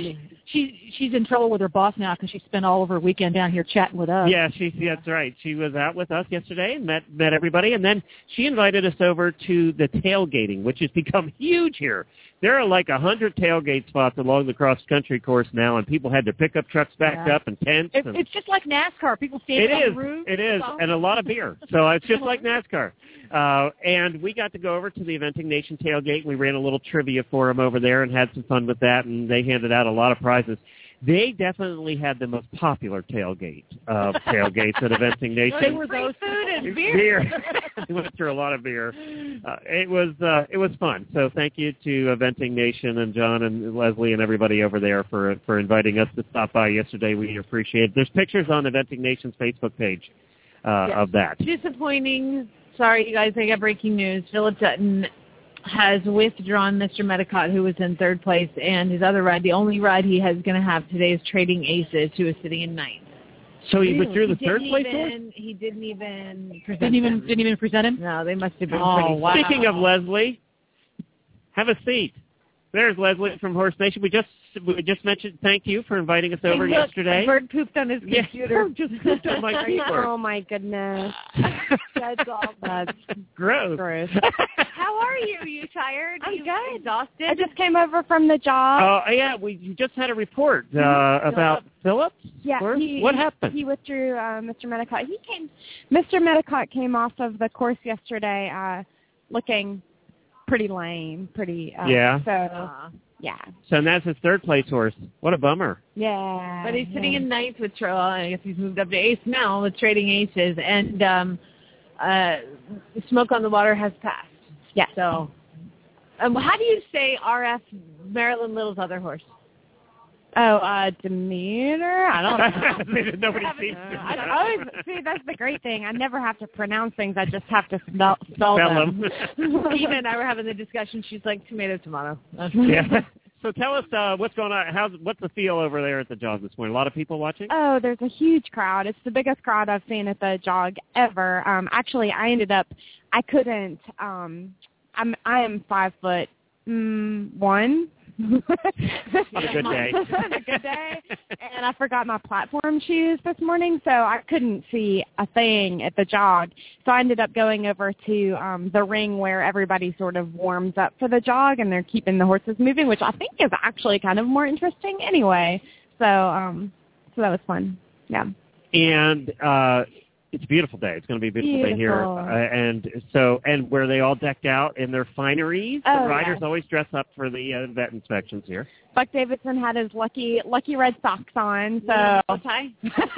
she she's in trouble with her boss now because she spent all of her weekend down here chatting with us. Yeah, she, yeah, that's right. She was out with us yesterday and met met everybody, and then she invited us over to the tailgating, which has become huge here. There are like a hundred tailgate spots along the cross-country course now, and people had their pickup trucks backed Yeah. up and tents. It, and it's just like NASCAR. People stand It on is. the roof. It is, and a lot of beer. So it's just like NASCAR. Uh, and we got to go over to the Eventing Nation tailgate. We ran a little trivia for them over there and had some fun with that, and they handed out a lot of prizes. They definitely had the most popular tailgate of tailgates at Eventing Nation. They were those food and beer. Beer. We went through a lot of beer. Uh, it was uh, it was fun. So thank you to Eventing Nation and John and Leslie and everybody over there for for inviting us to stop by yesterday. We appreciate it. There's pictures on Eventing Nation's Facebook page uh, Yes. of that. Disappointing. Sorry, you guys. I got breaking news. Philip Dutton has withdrawn Mister Medicott, who was in third place, and his other ride, the only ride he has going to have today, is Trading Aces, who is sitting in ninth. So he withdrew the He third didn't place even, horse? He didn't even present Didn't even him. didn't even present him. No, they must have been Oh, pretty wow. Speaking of Leslie, have a seat. There's Leslie from Horse Nation. We just we just mentioned thank you for inviting us over Hey, look, yesterday. a bird pooped on his Yeah, computer. just pooped on my keyboard. Oh my goodness. That's all. That's gross. Gross. How are you? You tired? I'm you good. Exhausted? I just came over from the job. Oh, yeah, we you just had a report uh, about Phillips. Yeah, Horse? he, What happened? He withdrew uh, Mister Medicott. He came. Mister Medicott came off of the course yesterday, uh, looking pretty lame, pretty. Uh, Yeah. So Uh, yeah. So that's his third place horse. What a bummer. Yeah. But he's sitting yeah. in ninth with, well, I guess he's moved up to ace now with Trading Aces, and um, uh, Smoke on the Water has passed. Yeah. So, um, how do you say R F Marilyn Little's other horse? Oh, uh, Demeter? I don't know. Nobody sees Uh, I always see. That's the great thing. I never have to pronounce things. I just have to spell, spell Spell them. them. Eva and I were having the discussion. She's like, tomato, tomato. Yeah. So tell us uh, what's going on. How's what's the feel over there at the jog this morning? A lot of people watching? Oh, there's a huge crowd. It's the biggest crowd I've seen at the jog ever. Um, actually, I ended up. I couldn't. Um, I'm. I am five foot mm, one. On a good day. On a good day. And I forgot my platform shoes this morning, so I couldn't see a thing at the jog. So I ended up going over to um, the ring where everybody sort of warms up for the jog, and they're keeping the horses moving, which I think is actually kind of more interesting anyway. So, um, so that was fun. Yeah. And uh, it's a beautiful day. It's going to be a beautiful, day here. Beautiful. Uh, and so, and where they all decked out in their fineries. Oh, the riders yes. always dress up for the uh, vet inspections here. Buck Davidson had his lucky lucky red socks on, so Yeah, bow tie?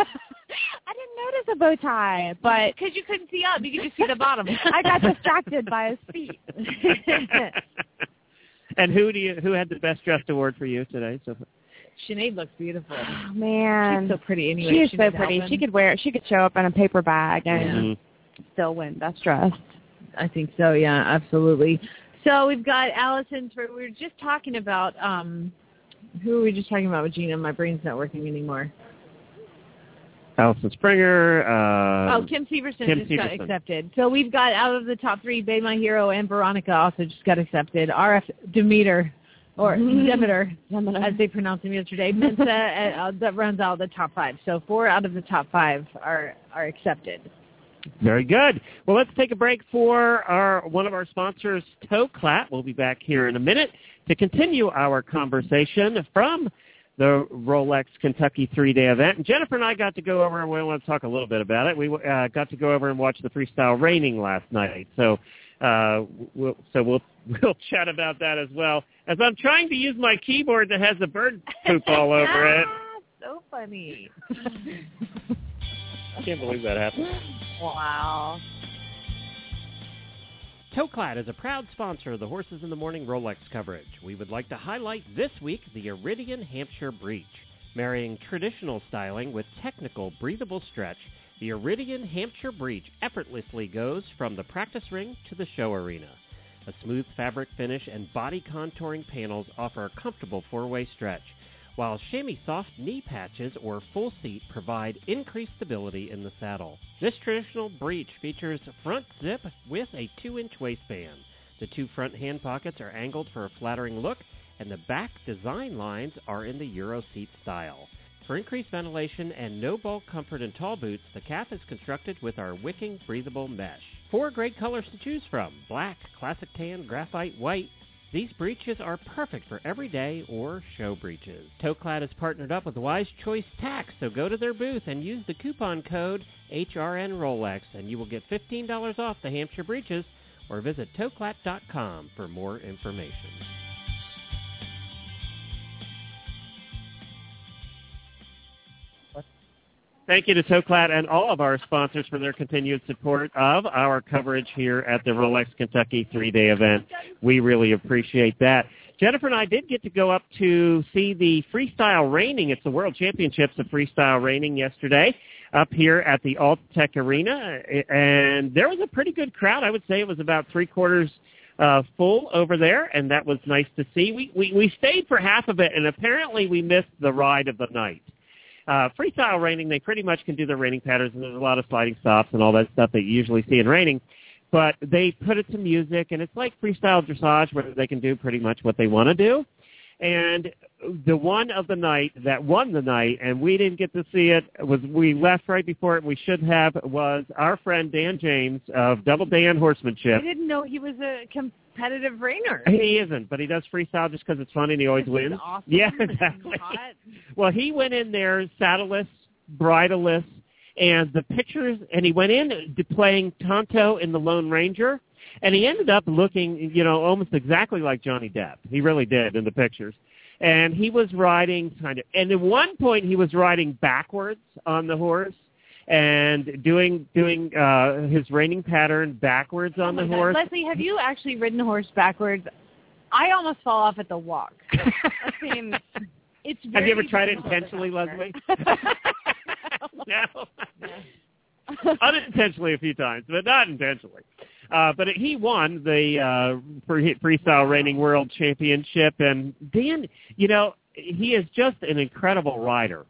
I didn't notice a bow tie, but Because you couldn't see up. You could just see the bottom. I got distracted by his feet. And who do you who had the best dressed award for you today? So Sinead looks beautiful. Oh, man, She's so pretty anyway. She is She so needs pretty. helping. She could wear. She could show up in a paper bag and Mhm. still win best dressed. I think so, yeah, absolutely. So we've got Allison. We were just talking about, um, who were we just talking about with Gina? My brain's not working anymore. Allison Springer. Uh, oh, Kim Severson Kim just got Severson. accepted. So we've got out of the top three, Bay My Hero and Veronica also just got accepted. R F Demeter, or Demeter, Demeter. as they pronounced him yesterday. Mensa, uh, that runs out of the top five. So four out of the top five are, are accepted. Very good. Well, let's take a break for our one of our sponsors, Toclat. We'll be back here in a minute to continue our conversation from the Rolex Kentucky three-day event. And Jennifer and I got to go over, and we want to talk a little bit about it. We uh, got to go over and watch the freestyle reining last night. So, uh, we'll, so we'll we'll chat about that as well. As I'm trying to use my keyboard that has a bird poop all over it. So funny. I can't believe that happened. Wow. Toclat is a proud sponsor of the Horses in the Morning Rolex coverage. We would like to highlight this week the Iridian Hampshire Breech. Marrying traditional styling with technical breathable stretch, the Iridian Hampshire Breech effortlessly goes from the practice ring to the show arena. A smooth fabric finish and body contouring panels offer a comfortable four-way stretch, while chamois soft knee patches or full seat provide increased stability in the saddle. This traditional breech features front zip with a two-inch waistband. The two front hand pockets are angled for a flattering look, and the back design lines are in the Euro seat style. For increased ventilation and no bulk comfort in tall boots, the calf is constructed with our wicking breathable mesh. Four great colors to choose from: black, classic tan, graphite, white. These breeches are perfect for everyday or show breeches. ToeClad has partnered up with Wise Choice Tax, so go to their booth and use the coupon code H R N Rolex, and you will get fifteen dollars off the Hampshire breeches, or visit toe clat dot com for more information. Thank you to ToeClad and all of our sponsors for their continued support of our coverage here at the Rolex Kentucky three-day event. We really appreciate that. Jennifer and I did get to go up to see the freestyle reining. It's the World Championships of Freestyle Reining yesterday up here at the Altec Arena, and there was a pretty good crowd. I would say it was about three-quarters uh, full over there, and that was nice to see. We, we, we stayed for half of it, and apparently we missed the ride of the night. Uh, freestyle reining, they pretty much can do their reining patterns, and there's a lot of sliding stops and all that stuff that you usually see in reining. But they put it to music, and it's like freestyle dressage where they can do pretty much what they want to do. And the one of the night that won the night, and we didn't get to see it, was we left right before it, we should have, was our friend Dan James of Double Dan Horsemanship. I didn't know he was a competitive reiner. He isn't, but he does freestyle just because it's funny and he always wins. Awesome. Yeah, exactly. Well, he went in there saddleless, bridleless, and the pictures, and he went in playing Tonto in The Lone Ranger, and he ended up looking, you know, almost exactly like Johnny Depp. He really did in the pictures. And he was riding kind of, and at one point he was riding backwards on the horse and doing doing uh, his reining pattern backwards on oh the God. horse. Leslie, have you actually ridden a horse backwards? I almost fall off at the walk. I mean, it's very have you ever tried it intentionally, Leslie? No. Unintentionally a few times, but not intentionally. Uh, but he won the uh, Freestyle Reining World Championship, and Dan, you know, he is just an incredible rider.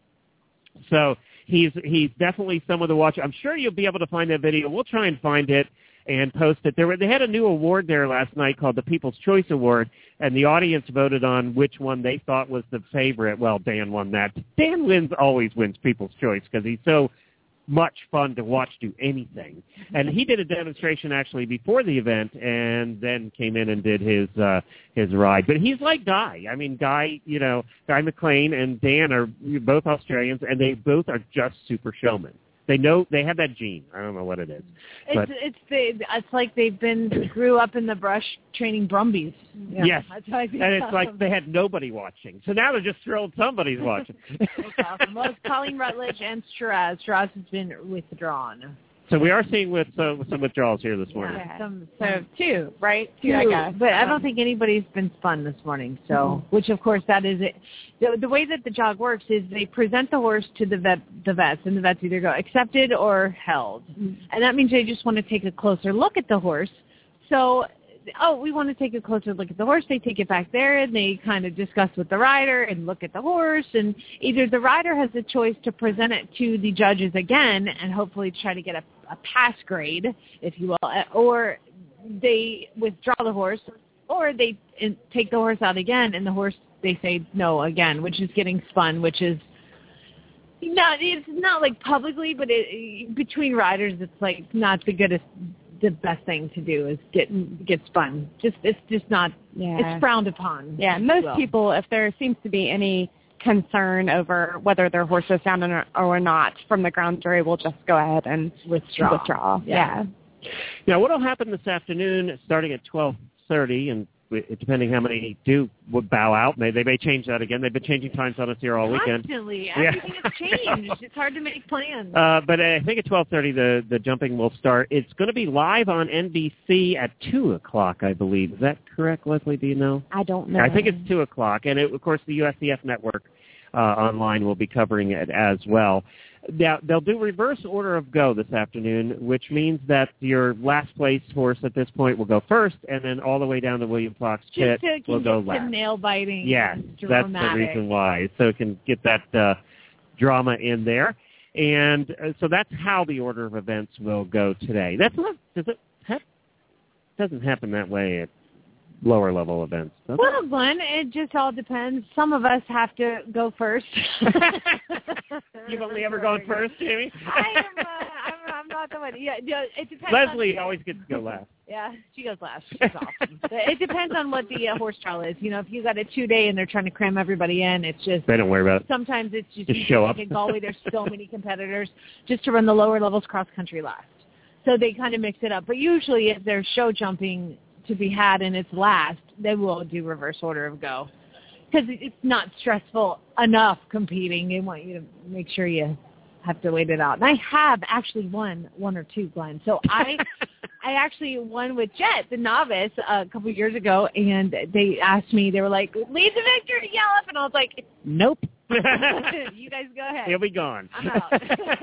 So he's he's definitely someone to watch. I'm sure you'll be able to find that video. We'll try and find it and post it. There were, they had a new award there last night called the People's Choice Award, and the audience voted on which one they thought was the favorite. Well, Dan won that. Dan wins always wins People's Choice because he's so much fun to watch do anything. And he did a demonstration actually before the event and then came in and did his uh, his ride. But he's like Guy. I mean, Guy, you know, Guy McLean and Dan are both Australians, and they both are just super showmen. They know they have that gene. I don't know what it is. But it's it's the it's like they've been grew up in the brush training Brumbies. Yeah, yes, that's how I and it's them. like they had nobody watching. So now they're just thrilled somebody's watching. That's awesome. Well, it's Colleen Rutledge and Shiraz. Shiraz has been withdrawn. So we are seeing with uh, some withdrawals here this morning. Yeah, some, So two, right? Two, Two, I guess. but I don't think anybody's been spun this morning. So, mm-hmm. which of course that is it. The, the way that the jog works is they present the horse to the vet, the vets, and the vets either go accepted or held, mm-hmm. and that means they just want to take a closer look at the horse. So, oh, we want to take a closer look at the horse. They take it back there and they kind of discuss with the rider and look at the horse, and either the rider has the choice to present it to the judges again and hopefully try to get a a pass grade, if you will, or they withdraw the horse, or they take the horse out again, and the horse, they say no again, which is getting spun, which is not, it's not like publicly, but it, between riders, it's like not the goodest, the best thing to do is get get spun. Just It's just not, yeah. it's frowned upon. Yeah, most people, if there seems to be any concern over whether their horse is sound or, or not from the ground jury, will just go ahead and withdraw. withdraw. Yeah. yeah. Now, what will happen this afternoon, starting at twelve thirty, and depending how many do would bow out, they, they may change that again. They've been changing times on us here all weekend. Constantly. Yeah. Everything has changed. It's hard to make plans. Uh, but I think at twelve thirty the, the jumping will start. It's going to be live on N B C at two o'clock, I believe. Is that correct, Leslie? Do you know? I don't know. I think it's two o'clock. And, it, of course, the U S C F network uh, online will be covering it as well. Now, they'll do reverse order of go this afternoon, which means that your last place horse at this point will go first, and then all the way down to William Fox Pitt will go last. Nail biting. Yes, that's the reason why. So it can get that uh, drama in there, and uh, so that's how the order of events will go today. That's not does it ha- doesn't happen that way at lower level events. Well, Glenn, it just all depends. Some of us have to go first. You've only ever gone first, Jamie? I am. Uh, I'm, I'm not the one. Yeah, yeah, it depends. Leslie on, always gets to go last. Yeah, she goes last. She's awesome. It depends on what the uh, horse trial is. You know, if you got a two day and they're trying to cram everybody in, it's just they don't worry about it. Sometimes it's just, just show up. In Galway, there's so many competitors just to run the lower levels cross country last. So they kind of mix it up. But usually, if there's show jumping to be had and it's last, they will do reverse order of go because it's not stressful enough competing. They want you to make sure you have to wait it out. And I have actually won one or two, Glenn. So I I actually won with Jet, the novice, uh, a couple of years ago, and they asked me, they were like, lead the victor to Gallop, and I was like, nope. You guys go ahead. He'll be gone. I'm out.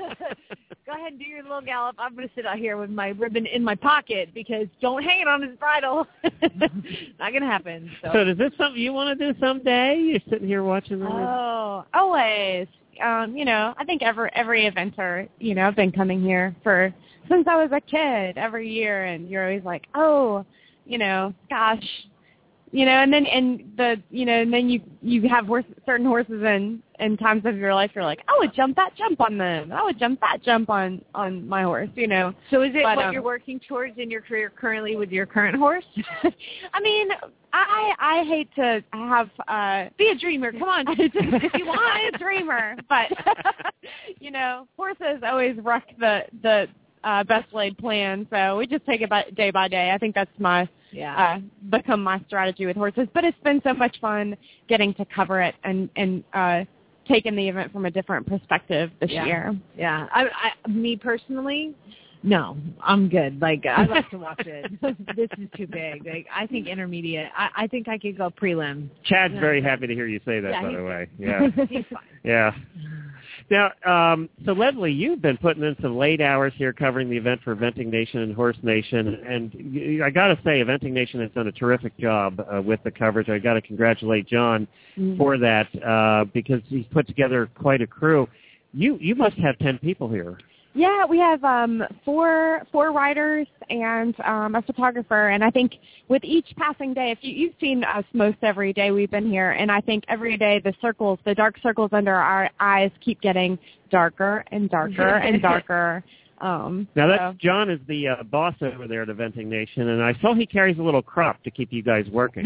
Go ahead and do your little gallop. I'm going to sit out here with my ribbon in my pocket because don't hang it on his bridle. Not going to happen. So. so is this something you want to do someday? You're sitting here watching the Oh, always. Um, you know, I think every every eventer, you know, I've been coming here for since I was a kid every year, and you're always like, oh, you know, gosh, you know, and then and the you know, and then you you have horse, certain horses in in times of your life, you're like, I would jump that jump on them, I would jump that jump on on my horse, you know. So is it but, what um, you're working towards in your career currently with your current horse? I mean, I I hate to have uh be a dreamer. Come on, if you want a dreamer, but you know, horses always wreck the the uh, best laid plan, so we just take it by, day by day. I think that's my yeah uh, become my strategy with horses. But it's been so much fun getting to cover it and and uh, taking the event from a different perspective this yeah. year. Yeah, I, I me personally. No, I'm good. Like, I like to watch it. This is too big. Like, I think intermediate. I, I think I could go prelim. Chad's yeah. very happy to hear you say that, yeah, by the way. Yeah. He's fine. Yeah. Now, um, so Leslie, you've been putting in some late hours here covering the event for Eventing Nation and Horse Nation, and you, I got to say, Eventing Nation has done a terrific job uh, with the coverage. I got to congratulate John mm-hmm. for that uh, because he's put together quite a crew. You you must have ten people here. Yeah, we have um, four four riders and um, a photographer, and I think with each passing day, if you, you've seen us most every day we've been here, and I think every day the circles, the dark circles under our eyes keep getting darker and darker and darker. Um, now, that's, so. John is the uh, boss over there at Eventing Nation, and I saw he carries a little crop to keep you guys working.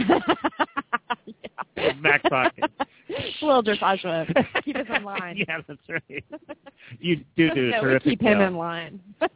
Yeah. Back pocket. A little dressage whip. Keep us in line. Yeah, that's right. You do do a no, terrific we keep him job. in line.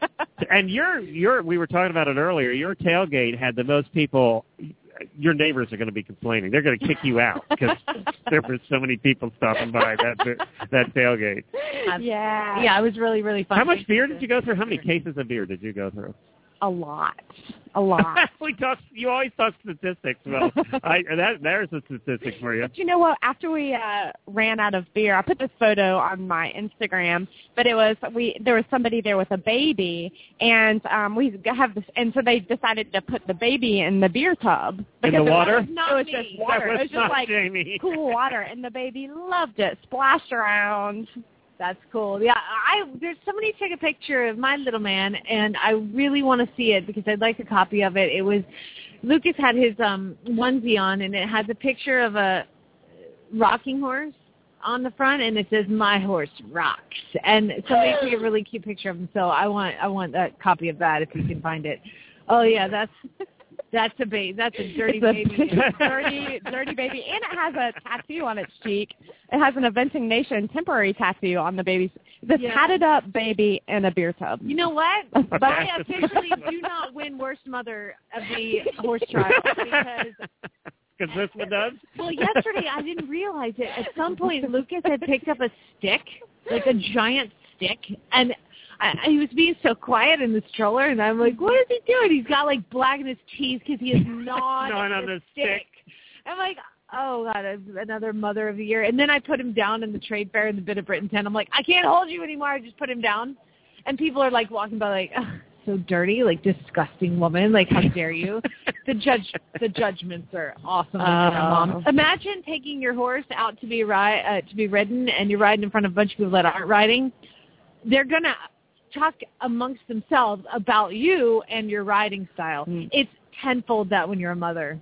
And your your we were talking about it earlier. Your tailgate had the most people. Your neighbors are going to be complaining. They're going to kick you out because there were so many people stopping by that that tailgate. Um, yeah, yeah, it was really really fun. How much beer did you go through? How many cases of beer did you go through? A lot, a lot. we talk. You always talk statistics. Well, I, that there's a statistic for you. But you know what? After we uh, ran out of beer, I put this photo on my Instagram. But it was we. There was somebody there with a baby, and um, we have this. And so they decided to put the baby in the beer tub. In the water? It was, not it was just water. Was it was just like Jamie. cool water, and the baby loved it. Splashed around. That's cool. Yeah, I there's somebody took a picture of my little man, and I really want to see it because I'd like a copy of it. It was Lucas had his um onesie on, and it has a picture of a rocking horse on the front, and it says "My horse rocks." And somebody took a really cute picture of him. So I want I want that copy of that if you can find it. Oh yeah, that's. That's a baby. That's a dirty it's a baby. dirty, dirty baby. And it has a tattoo on its cheek. It has an Eventing Nation temporary tattoo on the baby's. The yeah. tatted up baby in a beer tub. You know what? But I officially do not win worst mother of the horse trial because. Because this one does? Well, yesterday I didn't realize it. At some point, Lucas had picked up a stick, like a giant stick, and I, he was being so quiet in the stroller, and I'm like, what is he doing? He's got, like, black in his teeth because he has gnawed on the, the stick. stick. I'm like, oh, God, another mother of the year. And then I put him down in the trade fair in the Bit of Britain tent. I'm like, I can't hold you anymore. I just put him down. And people are, like, walking by, like, oh, so dirty, like, disgusting woman. Like, how dare you? the judge, the judgments are awesome. Uh, Mom. Imagine taking your horse out to be, ri- uh, to be ridden, and you're riding in front of a bunch of people that aren't riding. They're going to talk amongst themselves about you and your riding style. Mm. It's tenfold that when you're a mother.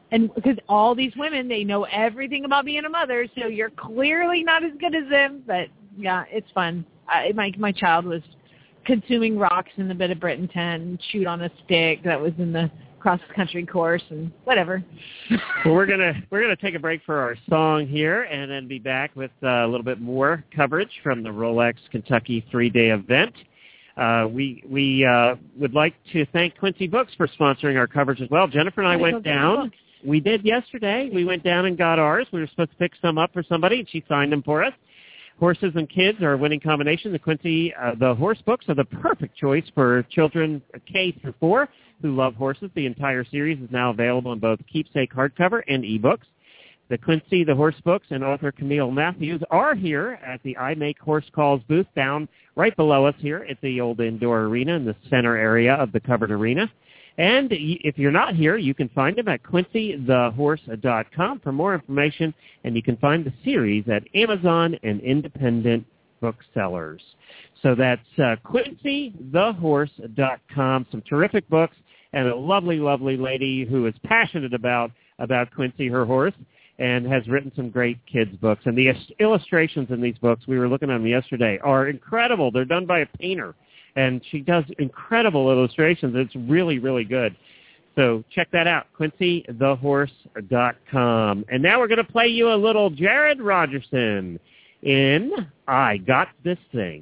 And because all these women, they know everything about being a mother, so you're clearly not as good as them. But yeah, it's fun. I, my my child was consuming rocks in the Bit of Britain tent and chewed on a stick that was in the cross country course and whatever. Well, we're gonna we're gonna take a break for our song here, and then be back with uh, a little bit more coverage from the Rolex Kentucky three-day event. Uh, we we uh, would like to thank Quincy Books for sponsoring our coverage as well. Jennifer and I went down. We did yesterday. We went down and got ours. We were supposed to pick some up for somebody, and she signed them for us. Horses and kids are a winning combination. The Quincy, uh, the horse books are the perfect choice for children K through four who love horses. The entire series is now available in both keepsake hardcover and ebooks. The Quincy, the horse books, and author Camille Matthews are here at the I Make Horse Calls booth down right below us here at the old indoor arena in the center area of the covered arena. And if you're not here, you can find them at quincy the horse dot com for more information, and you can find the series at Amazon and independent booksellers. So that's uh, quincy the horse dot com. Some terrific books, and a lovely, lovely lady who is passionate about, about Quincy, her horse, and has written some great kids' books. And the illustrations in these books, we were looking at them yesterday, are incredible. They're done by a painter. And she does incredible illustrations. It's really, really good. So check that out, quincy the horse dot com. And now we're going to play you a little Jared Rogerson in I Got This Thing.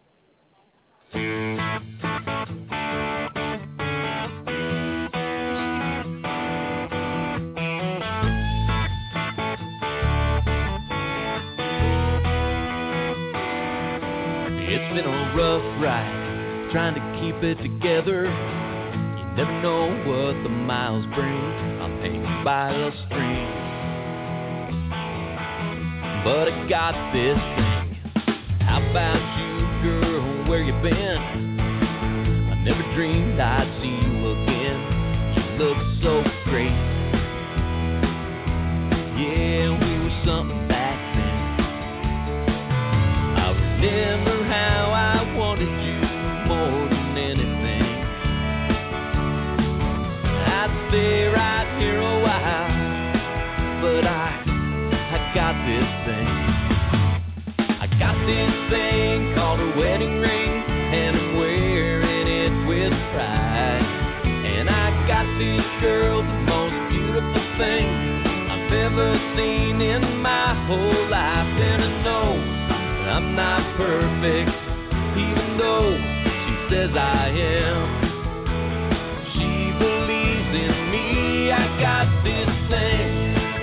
It's been a rough ride, trying to keep it together. You never know what the miles bring. I'm hanging by a string, but I got this thing. How about you, girl? Where you been? I never dreamed I'd see you again. You look so great. Yeah, we were something back then. I remember how I wanted you more than anything. I'd stay right here a while, but I, I got this thing. I got this thing called a wedding ring, and I'm wearing it with pride. And I got this girl, the most beautiful thing I've ever seen in my whole life. And I know that I'm not perfect, even though she says I am. She believes in me. I got this thing.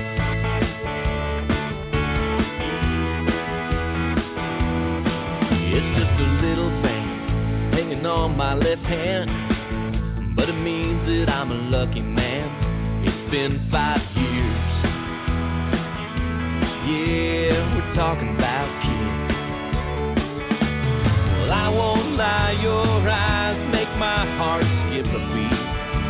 It's just a little thing hanging on my left hand, but it means that I'm a lucky man. It's been five years. Yeah, we're talking about kids. Well, I won't lie, your eyes make my heart skip a beat.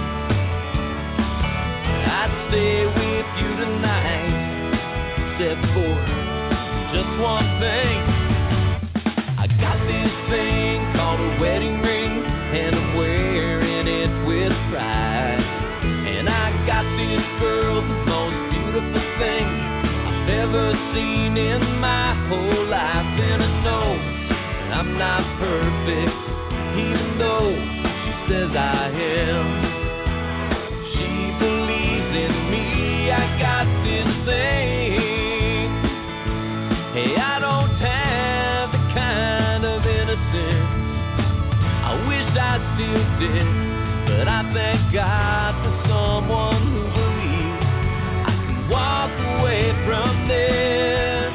I'd stay with you tonight, except for just one thing. I got this thing called a wedding ring, and I'm wearing it with pride. And I got this girl, the most beautiful thing I've ever seen in my whole life. And I know that I'm not perfect, even though she says I am. She believes in me. I got this thing. Hey, I don't have the kind of innocence I wish I still did, but I thank God for someone who believes I can walk away from this.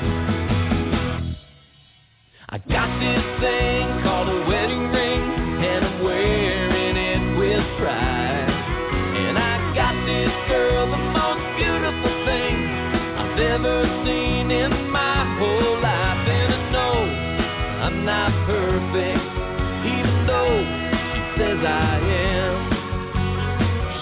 I got this thing called a wedding ring, and I'm wearing it with pride. And I got this girl, the most beautiful thing I've ever seen in my whole life. And I know I'm not perfect, even though she says I am.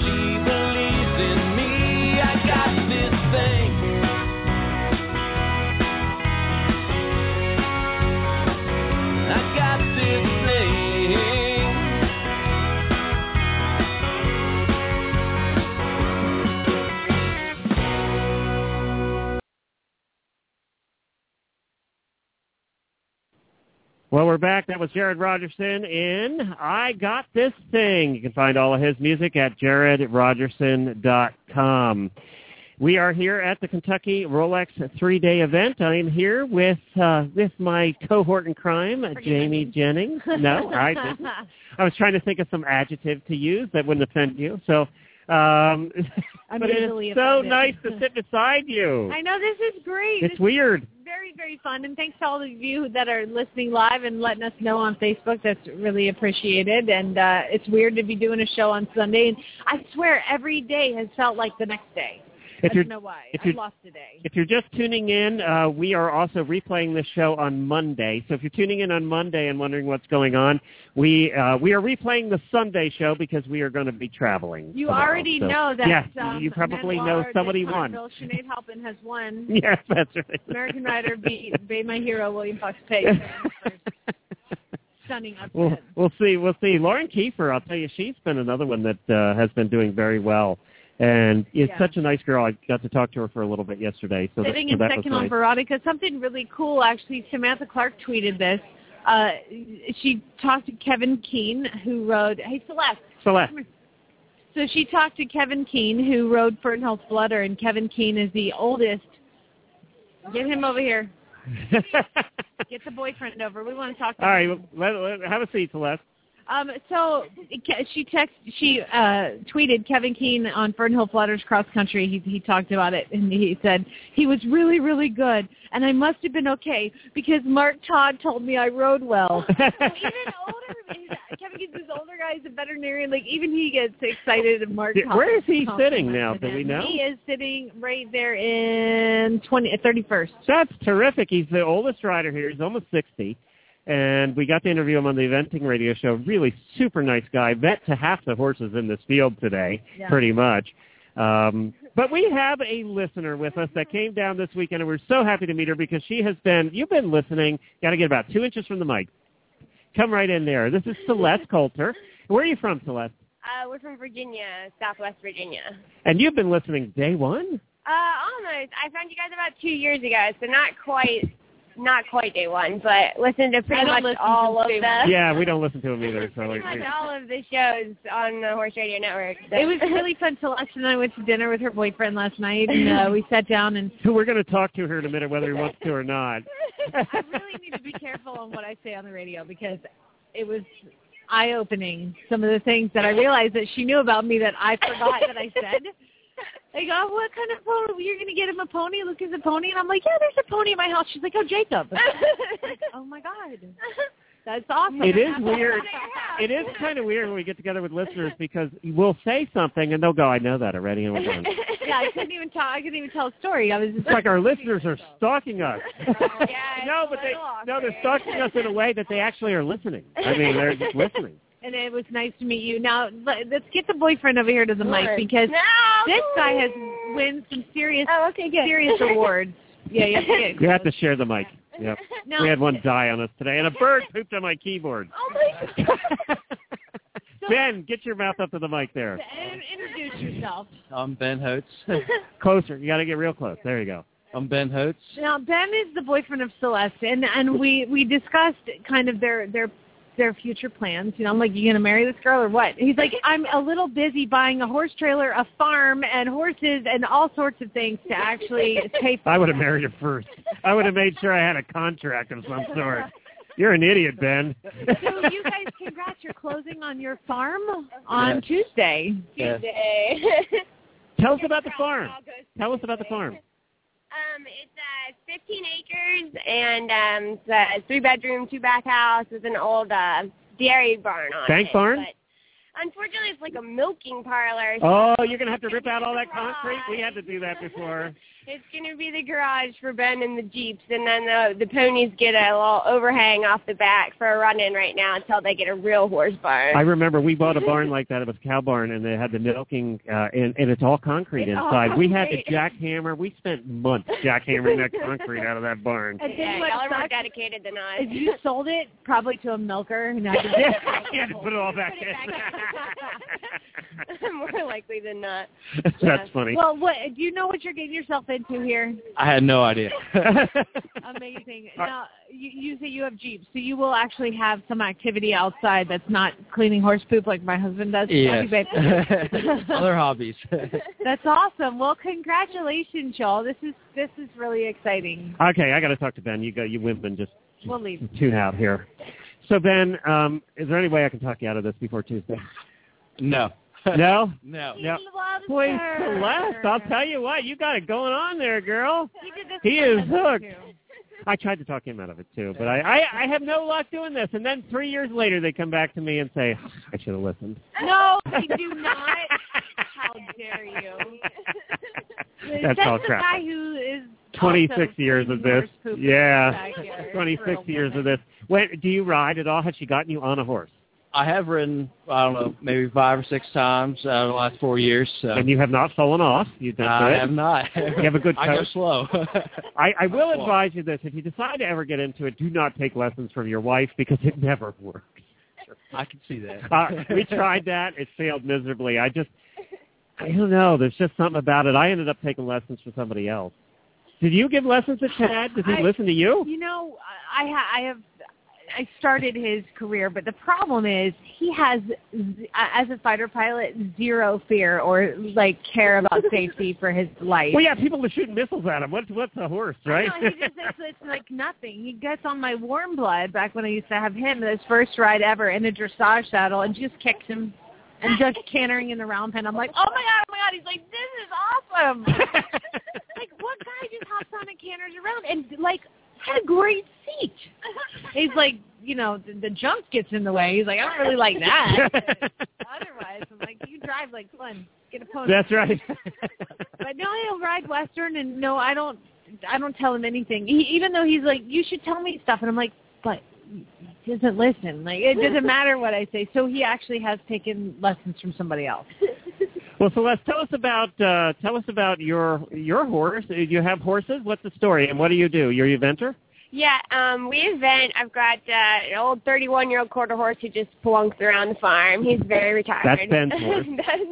Well, we're back. That was Jared Rogerson in I Got This Thing. You can find all of his music at jared rogerson dot com. We are here at the Kentucky Rolex three-day event. I am here with uh, with my cohort in crime, Jamie Jennings. No, I didn't. I was trying to think of some adjective to use that wouldn't offend you. So, um, but it is so offended. nice to sit beside you. I know, this is great. It's this weird. Very, very fun. And thanks to all of you that are listening live and letting us know on Facebook. That's really appreciated. And uh, it's weird to be doing a show on Sunday. And I swear every day has felt like the next day. If I you're, don't know why. if I've you're, lost a day. If you're just tuning in, uh, we are also replaying this show on Monday. So if you're tuning in on Monday and wondering what's going on, we uh, we are replaying the Sunday show because we are going to be You You tomorrow. already so, know that. Yes, um, you probably Matt know Wallard, somebody that won. Bill Sinead Halpin has won. Yes, that's right. American Rider beat Bay My Hero, William Fox Page. Stunning upset. We'll, we'll see. We'll see. Lauren Kiefer, I'll tell you, she's been another one that uh, has been doing very well. And is Yeah. such a nice girl. I got to talk to her for a little bit yesterday. So Sitting that, so in that second was on nice. Veronica, something really cool, actually. Samantha Clark tweeted this. Uh, she talked to Kevin Keane, who rode, hey, Celeste. Celeste. So she talked to Kevin Keane, who rode Fernholz Flutter, and Kevin Keane is the oldest. Get him over here. Get the boyfriend over. We want to talk to All him. right, let, let, have a seat, Celeste. Um, so she text, she uh, tweeted Kevin Keane on Fernhill Flutters cross country. He he talked about it, and he said he was really really good, and I must have been okay because Mark Todd told me I rode well. So even older, Kevin Keane's this older guy. He's a veterinarian. Like even he gets excited. And Mark Todd. Where is he sitting now? Do we know? He is sitting right there in twenty thirty-first. That's terrific. He's the oldest rider here. He's almost sixty. And we got to interview him on the eventing radio show. Really super nice guy. Vet to half the horses in this field today, Yeah. pretty much. Um, but we have a listener with us that came down this weekend, and we're so happy to meet her because she has been, you've been listening, got to get about two inches from the mic. Come right in there. This is Celeste Coulter. Where are you from, Celeste? Uh, we're from Virginia, Southwest Virginia. And you've been listening day one? Uh, almost. I found you guys about two years ago, so not quite, not quite day one, but listened to I pretty don't much listen all to of day the. one. Yeah, we don't listen to him either. So Pretty we, much all of the shows on the Horse Radio Network. So. It was really fun. Celeste and I went to dinner with her boyfriend last night, and uh, we sat down and. So we're going to talk to her in a minute, whether he wants to or not. I really need to be careful on what I say on the radio because it was eye-opening. Some of the things that I realized that she knew about me that I forgot that I said. Like, oh, what kind of pony? You're going to get him a pony? Look, is a pony? And I'm like, yeah, there's a pony in my house. She's like, oh, Jacob. Like, oh, my God. That's awesome. It is weird. It is kind of weird when we get together with listeners because we'll say something and they'll go, I know that already. And we're done. Yeah, I couldn't even tell. I couldn't even tell a story. I was just It's like our listeners are stalking us. Yeah, No, but they no, they're stalking us in a way that they actually are listening. I mean, they're just listening. And it was nice to meet you. Now, let- let's get the boyfriend over here to the mic Sure. because No. this guy has wins some serious, Oh, okay, good. serious awards. Yeah, you have to get You have to share the mic. Yep. No. We had one die on us today, and a bird pooped on my keyboard. Oh my God. Ben, get your mouth up to the mic there. And introduce yourself. I'm Ben Hotes. Closer. You got to get real close. There you go. I'm Ben Hotes. Now, Ben is the boyfriend of Celeste, and and we we discussed kind of their their their future plans. You know, I'm like, you gonna marry this girl or what? He's like, I'm a little busy buying a horse trailer, a farm, and horses, and all sorts of things to actually pay for. I would have married her first. I would have made sure I had a contract of some sort. You're an idiot, Ben. So you guys, congrats! You're closing on your farm on Tuesday. Yeah. Tuesday. Tell us about the farm. Tell us about the farm. Um, it's uh, fifteen acres and um, it's a three-bedroom, two-bath house with an old uh, dairy barn on Bank it. barn? But unfortunately, it's like a milking parlor. Oh, you're going to have to rip out all that concrete? We had to do that before. It's going to be the garage for Ben and the Jeeps, and then the, the ponies get a little overhang off the back for a run-in right now until they get a real horse barn. I remember we bought a barn like that. It was a cow barn, and they had the milking, uh, and, and it's all concrete It's all inside. We had to concrete. jackhammer. We spent months jackhammering that concrete out of that barn. And then Yeah, what y'all are more sucks dedicated than us. is you sold it probably to a milker, and I just Yeah, you had to put it all back in. More likely than not. That's Yeah. funny. Well, what do you know what you're getting yourself into here? I had no idea. Amazing. Now, you, you say you have Jeeps, so you will actually have some activity outside that's not cleaning horse poop like my husband does. Yes. Thank you, babe. Other hobbies. That's awesome. Well, congratulations, y'all. This is this is really exciting. Okay, I got to talk to Ben. You go. You women just We'll leave. tune out here. So, Ben, um, is there any way I can talk you out of this before Tuesday? No. No? No. No. Boy, Celeste, I'll tell you what, you got it going on there, girl. He did this He with is my husband, hooked. too. I tried to talk him out of it, too, but I, I, I have no luck doing this. And then three years later, they come back to me and say, I should have listened. No, they do not. How dare you? That's all the crap. guy who is twenty-six also years of cleaning this. horse poop Yeah, back here. twenty-six years of this. When, do you ride at all? Has she gotten you on a horse? I have ridden, I don't know, maybe five or six times out of the last four years. So. And you have not fallen off? You've done I good? have not. You have a good coach? I go slow. I, I will Slow. advise you this. If you decide to ever get into it, do not take lessons from your wife because it never works. I can see that. Uh, we tried that. It failed miserably. I just, I don't know. There's just something about it. I ended up taking lessons from somebody else. Did you give lessons to Chad? Did he I- listen to you? You know, I, ha- I have. I started his career, but the problem is he has, z- as a fighter pilot, zero fear or like care about safety for his life. Well, yeah, people are shooting missiles at him. What's what's a horse, right? No, he just it's, it's like nothing. He gets on my warm blood back when I used to have him his first ride ever in a dressage saddle and just kicks him and just cantering in the round pen. I'm like, oh my god, oh my god. He's like, this is awesome. Like, what guy just hops on and canters around and like had a great seat? He's like, you know, the, the junk gets in the way. He's like, I don't really like that. Otherwise, I'm like, you drive like fun. Get a pony. That's right. But no, he'll ride Western, and no, I don't. I don't tell him anything. He, even though he's like, you should tell me stuff, and I'm like, but he doesn't listen. Like, it doesn't matter what I say. So he actually has taken lessons from somebody else. Well, Celeste, tell us about uh, tell us about your your horse. Do you have horses? What's the story, and what do you do? You're an eventer? Yeah, um, we event. I've got uh, an old thirty-one-year-old quarter horse who just plunks around the farm. He's very retired. That's Ben's horse.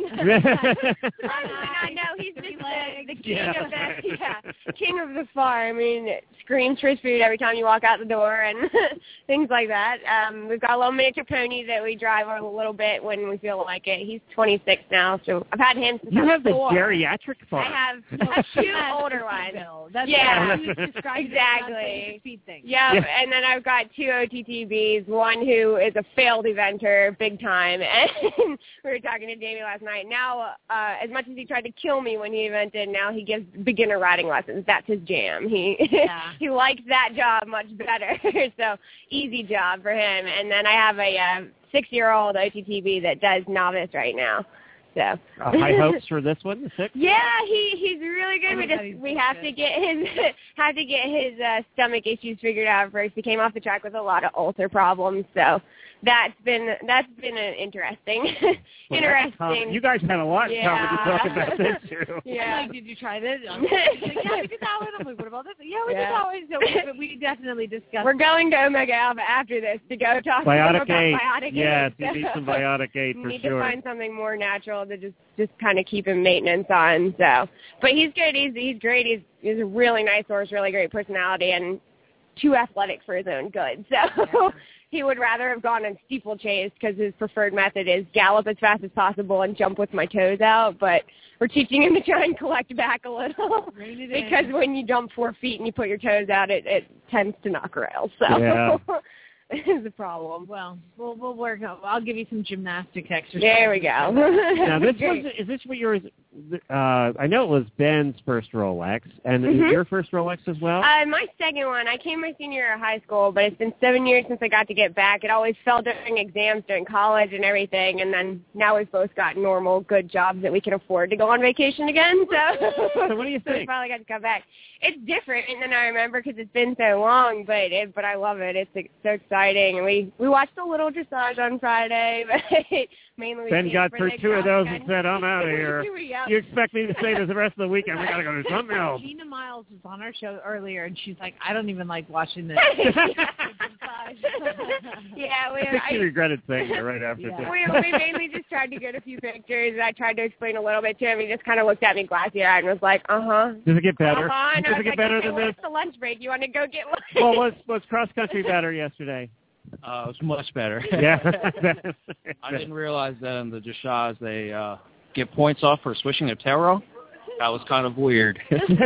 I know he's just the, the king Yeah. of the yeah, king of the farm. I mean, screams for his food every time you walk out the door and things like that. Um, we've got a little miniature pony that we drive a little bit when we feel like it. He's twenty-six now, so I've had him since You I was have the four. geriatric farm. I have, I have two older ones. That's yeah, what he was describing. exactly. Speed thing. Yeah, Yeah. and then I've got two O T T Bs, one who is a failed eventer, big time, and we were talking to Davey last night. Now, uh, as much as he tried to kill me when he evented, now he gives beginner riding lessons. That's his jam. He Yeah. he likes that job much better, so easy job for him. And then I have a uh, six-year-old O T T B that does novice right now. So Uh, high hopes for this one, the sixth? yeah, he he's really good. We just we have to get his have to get his uh, stomach issues figured out first. He came off the track with a lot of ulcer problems, so that's been that's been an interesting Well, that's common. interesting. You guys had a lot in common to talk about this, too. Yeah. I'm like, did you try this? I'm like, yeah, we did that one. I'm like, what about this? Yeah, we Yeah. did that one. So we, we definitely discussed. We're going to Omega Alpha after this to go talk to him Biotic about eight. Biotic Yes, eight. you need some Biotic eight for need sure. to find something more natural to just just kind of keep him maintenance on. So, but he's good. He's he's great. He's he's a really nice horse, really great personality, and too athletic for his own good. So Yeah. he would rather have gone on steeplechase because his preferred method is gallop as fast as possible and jump with my toes out. But we're teaching him to try and collect back a little Rein it in. because when you jump four feet and you put your toes out, it, it tends to knock rails. So. Yeah. Is the problem. Well, we'll we'll work out. I'll give you some gymnastic exercises. There we go. Now, this Great. was, is this what yours, uh, I know it was Ben's first Rolex, and Mhm. your first Rolex as well? Uh, my second one, I came my senior year of high school, but it's been seven years since I got to get back. It always fell during exams during college and everything, and then now we've both got normal, good jobs that we can afford to go on vacation again. So, So what do you so we think? finally got to come back. It's different than I remember because it's been so long, but it, but I love it. It's like, so exciting, and we we watched a little dressage on Friday, but mainly we Ben came got for through the two of those cross and said, I'm out of here. Yep. You expect me to stay this the rest of the weekend? We got to go do something else. Gina Miles was on our show earlier, and she's like, I don't even like watching this. yeah, we, I think she I, regretted saying that right after. yeah. we, we mainly just tried to get a few pictures. I tried to explain a little bit to him. He just kind of looked at me glassy-eyed and was like, uh-huh. Does it get better? Uh-huh. And Does I was it get like, better okay, than well, this? it's the lunch break. You want to go get lunch? Well, was, was cross-country better yesterday? Uh, it was much better. Yeah. I didn't realize that in the dressage they uh, get points off for switching a tail row. That was kind of weird.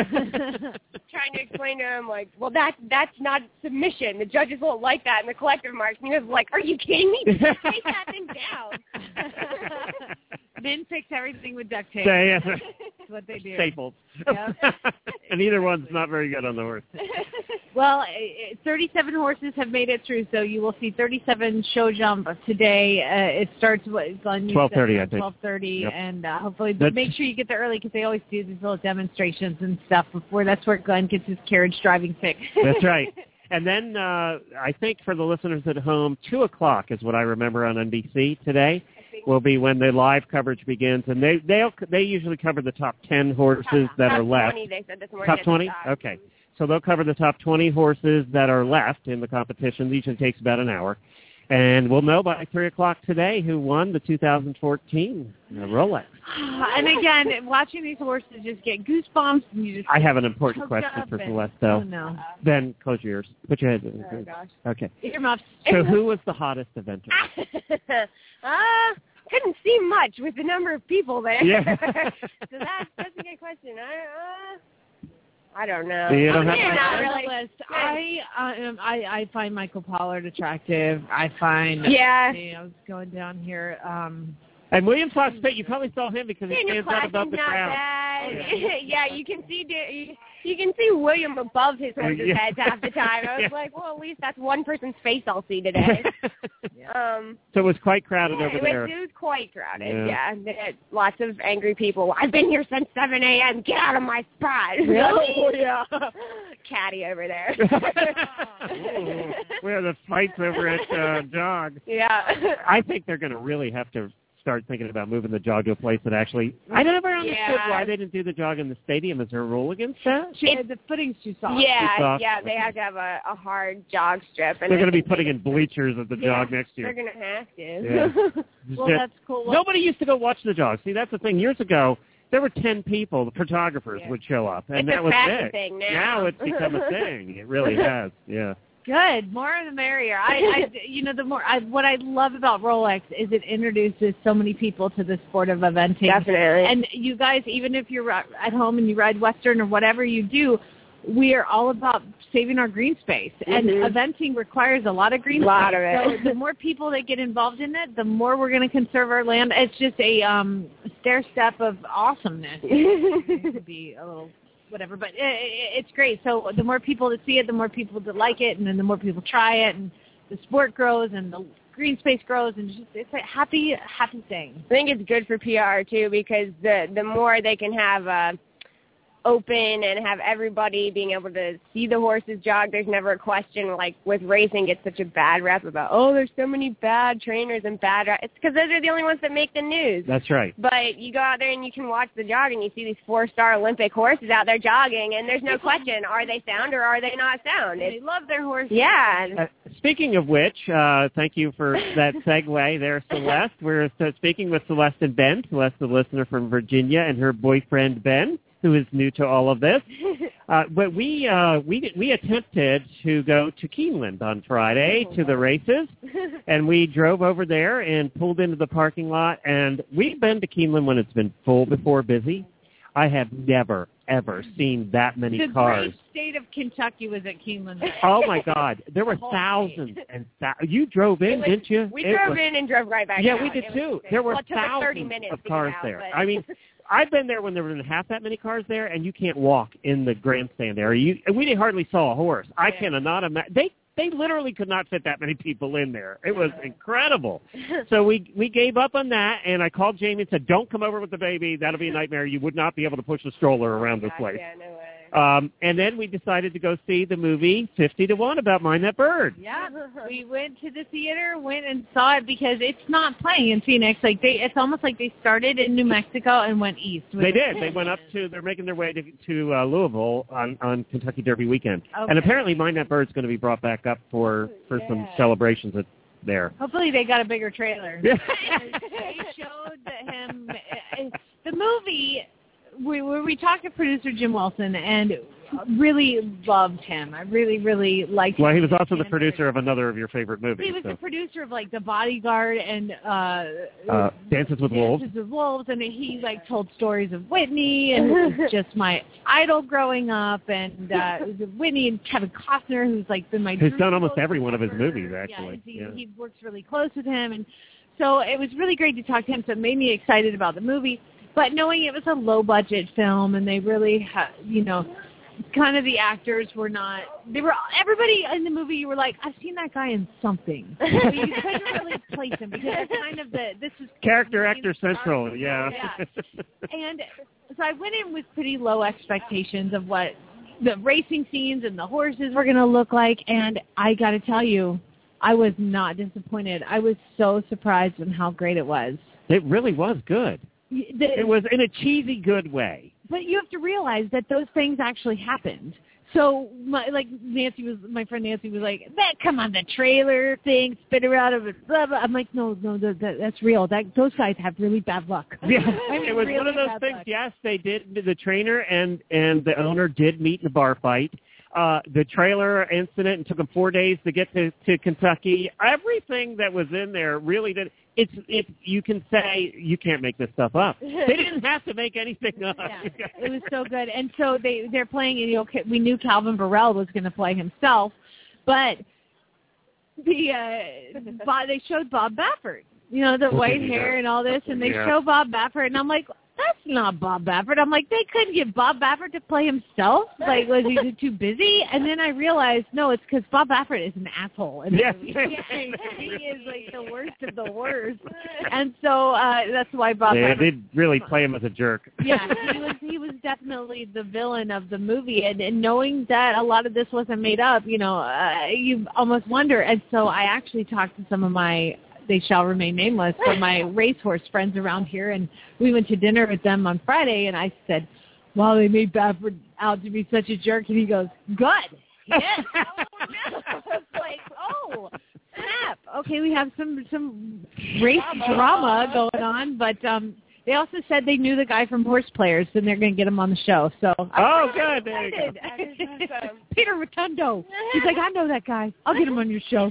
Trying to explain to him, like, well, that that's not submission. The judges won't like that in the collective marks. And he was like, are you kidding me? Just take that thing down. Then fix everything with duct tape. Say, yeah. That's what they do. Staples. Yep. And either one's not very good on the horse. Well, uh, thirty-seven horses have made it through, so you will see thirty-seven show jump today. Uh, it starts what, on twelve thirty, I think. twelve thirty, Yep. and uh, hopefully, That's, but make sure you get there early because they always do these little demonstrations and stuff before. That's where Glenn gets his carriage driving fixed. That's right. And then uh, I think for the listeners at home, two o'clock is what I remember on N B C today. Will be when the live coverage begins, and they they they usually cover the top ten horses top, that top are left. twenty, they said this morning Top at the twenty? top. Okay. So they'll cover the top twenty horses that are left in the competition. It usually takes about an hour. And we'll know by three o'clock today who won the two thousand fourteen Rolex. And again, watching these horses just get goosebumps. And you just I have an important choked question up for and- Celeste, Oh, though. no. Ben, close your ears. Put your head in. Oh, gosh. Okay. Earmuffs. So who was the hottest eventer? uh, couldn't see much with the number of people there. Yeah. So that's, that's a good question. I, uh, I don't know. You don't I'm have to- not On the really. list. I, um, I I find Michael Pollard attractive. I find Yeah. You know, going down here. Um, And William Fox Pitt, you probably saw him because he Daniel stands out above Claxton's the not crowd. bad. Yeah. Yeah, you can see Da- you, you can see William above his horse's Yeah. heads half the time. I was Yeah. like, well, at least that's one person's face I'll see today. um, So it was quite crowded yeah, over it, there. was, it was quite crowded. Yeah. Yeah, They had lots of angry people. I've been here since seven a.m. Get out of my spot. Really? Oh, yeah. Catty over there. Ooh, where the fights over at uh, Jog. Yeah. I think they're going to really have to start thinking about moving the Jog to a place that actually. I never understood Yeah. why they didn't do the Jog in the stadium. Is there a rule against that? It, the footing's too soft. Yeah, Too soft. yeah, they have to have a, a hard jog strip. And They're I going to be think putting in bleachers at the Yeah, Jog next year. They're going to have to. Yeah. Well, Just- that's cool. Well, Nobody used to go watch the Jog. See, that's the thing. Years ago, there were ten people. The photographers Yeah. would show up, and It's that a was fashion it. thing now. Now it's become a thing. It really has. Yeah. Good, more the merrier. I, I, you know, the more I, what I love about Rolex is it introduces so many people to the sport of eventing. Definitely. And you guys, even if you're at home and you ride Western or whatever you do, we are all about saving our green space. And Mhm. eventing requires a lot of green Lot space. of it. So the more people that get involved in it, the more we're going to conserve our land. It's just a um, stair step of awesomeness. It could be a little whatever, but it, it, it's great. So the more people that see it, the more people that like it, and then the more people try it, and the sport grows, and the green space grows, and it's, just, it's a happy, happy thing. I think it's good for P R too, because the the more they can have uh, open and have everybody being able to see the horses jog, there's never a question like with racing gets such a bad rap about, oh, there's so many bad trainers and bad, it's because those are the only ones that make the news. That's right. But you go out there and you can watch the jog and you see these four-star Olympic horses out there jogging, and there's no question, are they sound or are they not sound? They love their horses. Yeah. Uh, speaking of which, uh, thank you for that segue there, Celeste. We're uh, speaking with Celeste and Ben. Celeste, the listener from Virginia, and her boyfriend, Ben, who is new to all of this. Uh, but we, uh, we, we attempted to go to Keeneland on Friday to the races, and we drove over there and pulled into the parking lot, and we've been to Keeneland when it's been full before busy. I have never, ever seen that many the cars. great state of Kentucky was at Keeneland. Oh, my God. There were whole thousands and thousands. You drove in, It was- didn't you? We It drove was- in and drove right back Yeah, out. we did It was too. insane. There were well, it took us thirty thousands minutes of to cars get out, there. but- I mean, I've been there when there were half that many cars there, and you can't walk in the grandstand area. You, we hardly saw a horse. I Yeah. cannot imagine. They they literally could not fit that many people in there. It was incredible. So we we gave up on that, and I called Jamie and said, "Don't come over with the baby. That'll be a nightmare. You would not be able to push a stroller around this place." Yeah, no way. Um, and then we decided to go see the movie fifty to one about Mind That Bird. Yeah, we went to the theater, went and saw it because it's not playing in Phoenix. Like they, it's almost like they started in New Mexico and went east. They did. They went up to. They're making their way to, to uh, Louisville on, on Kentucky Derby weekend. Okay. And apparently, Mind That Bird's going to the brought back up for for yeah. some celebrations at, there. Hopefully, they got a bigger trailer. Yeah. They showed him the movie. We we talked to producer Jim Wilson and really loved him. I really really liked him. Well, he was also the producer of another of your favorite movies. He was so. the producer of like The Bodyguard and uh, uh, Dances with Wolves. Dances with Wolves, and he like told stories of Whitney and was just my idol growing up. And uh, it was Whitney and Kevin Costner, who's like been my. Who's done almost every one of his movies, actually. Yeah, he, yeah. he works really close with him, and so it was really great to talk to him. So it made me excited about the movie. But knowing it was a low-budget film, and they really, ha- you know, kind of the actors were not. They were everybody in the movie. You were like, I've seen that guy in something. But you couldn't really place him because it's kind of the this is character actor central. Yeah. yeah. And so I went in with pretty low expectations of what the racing scenes and the horses were going to look like, and I got to tell you, I was not disappointed. I was so surprised on how great it was. It really was good. The, it was in a cheesy good way. But you have to realize that those things actually happened. So, my, like Nancy was, my friend Nancy was like, "That come on, the trailer thing, spit her out of it." Blah, blah. I'm like, "No, no, that, that, that's real. That those guys have really bad luck." Yeah, I mean, it was really one of those things. Luck. Yes, they did. The trainer and and the owner did meet in a bar fight. Uh, the trailer incident, and took them four days to get to, to Kentucky. Everything that was in there really did. It's it. You can say you can't make this stuff up. They didn't have to make anything up. Yeah, it was so good. And so they they're playing. You know, we knew Calvin Burrell was going to play himself, but the uh, Bob, they showed Bob Baffert. You know, the white hair and all this, and they yeah. show Bob Baffert, and I'm like, that's not Bob Baffert. I'm like, they couldn't get Bob Baffert to play himself? Like, was he too busy? And then I realized, no, it's because Bob Baffert is an asshole. In the yes. movie. He is like the worst of the worst. And so uh, that's why Bob They Baffert... did really play him as a jerk. Yeah, he was he was definitely the villain of the movie. And, and knowing that a lot of this wasn't made up, you know, uh, you almost wonder. And so I actually talked to some of my... They shall remain nameless, but my racehorse friends around here, and we went to dinner with them on Friday, and I said, wow, they made Baffert out to be such a jerk, and he goes, good, yes, oh, no. I was like, oh, snap, okay, we have some, some race drama going on, but um, they also said they knew the guy from Horse Players, and they're going to get him on the show, so. Oh, good, there you go. Peter Rotundo, he's like, I know that guy, I'll get him on your show.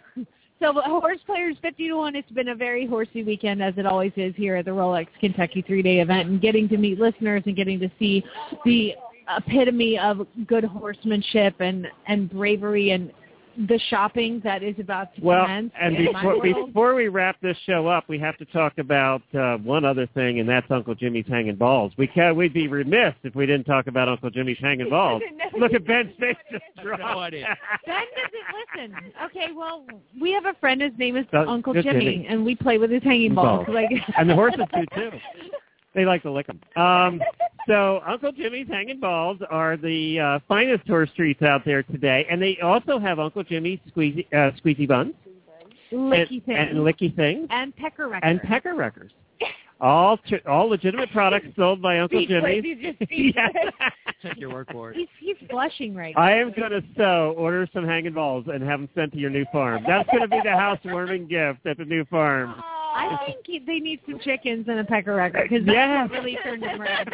So Horse Players fifty to one, it's been a very horsey weekend, as it always is here at the Rolex Kentucky three-day event, and getting to meet listeners and getting to see the epitome of good horsemanship and, and bravery and the shopping that is about to well, commence. And before, before we wrap this show up, we have to talk about uh, one other thing, and that's Uncle Jimmy's Hanging Balls. We can, we'd be remiss if we didn't talk about Uncle Jimmy's Hanging Balls. Look at Ben's face just dropped. No idea. Ben doesn't listen. Okay, well, we have a friend. His name is Uh, Uncle good Jimmy, Jimmy. and we play with his hanging balls. Balls. Like, and the horses do, too. They like to lick them. Um, so Uncle Jimmy's Hanging Balls are the uh, finest horse treats out there today, and they also have Uncle Jimmy's squeezy, uh, squeezy buns. Licky and, things. And licky things. And pecker wreckers. And pecker wreckers. All ch- all legitimate products sold by Uncle Speak, Jimmy's. please, just speak. Yes. Take your word for it. He's, he's blushing right now. I am going to so order some hanging balls and have them sent to your new farm. That's going to be the housewarming gift at the new farm. I think he, they need some chickens and a pecker wrecker because that's Yes. what really turned him red.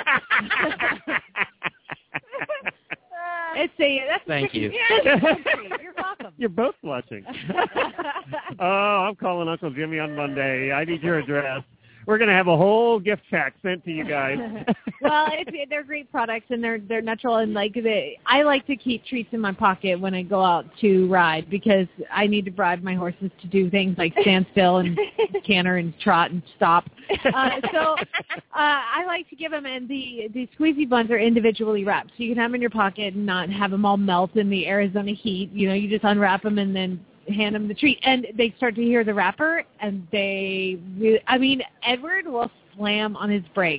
It's a that's Thank a you. Yeah, you're welcome. You're both blushing. Oh, I'm calling Uncle Jimmy on Monday. I need your address. We're going to have a whole gift pack sent to you guys. Well, it's, they're great products, and they're they're natural. And like they, I like to keep treats in my pocket when I go out to ride because I need to bribe my horses to do things like stand still and canter and trot and stop. Uh, so uh, I like to give them, and the the squeezy buns are individually wrapped, so you can have them in your pocket and not have them all melt in the Arizona heat. You know, you just unwrap them and then hand them the treat, and they start to hear the wrapper, and they really, I mean, Edward will slam on his brakes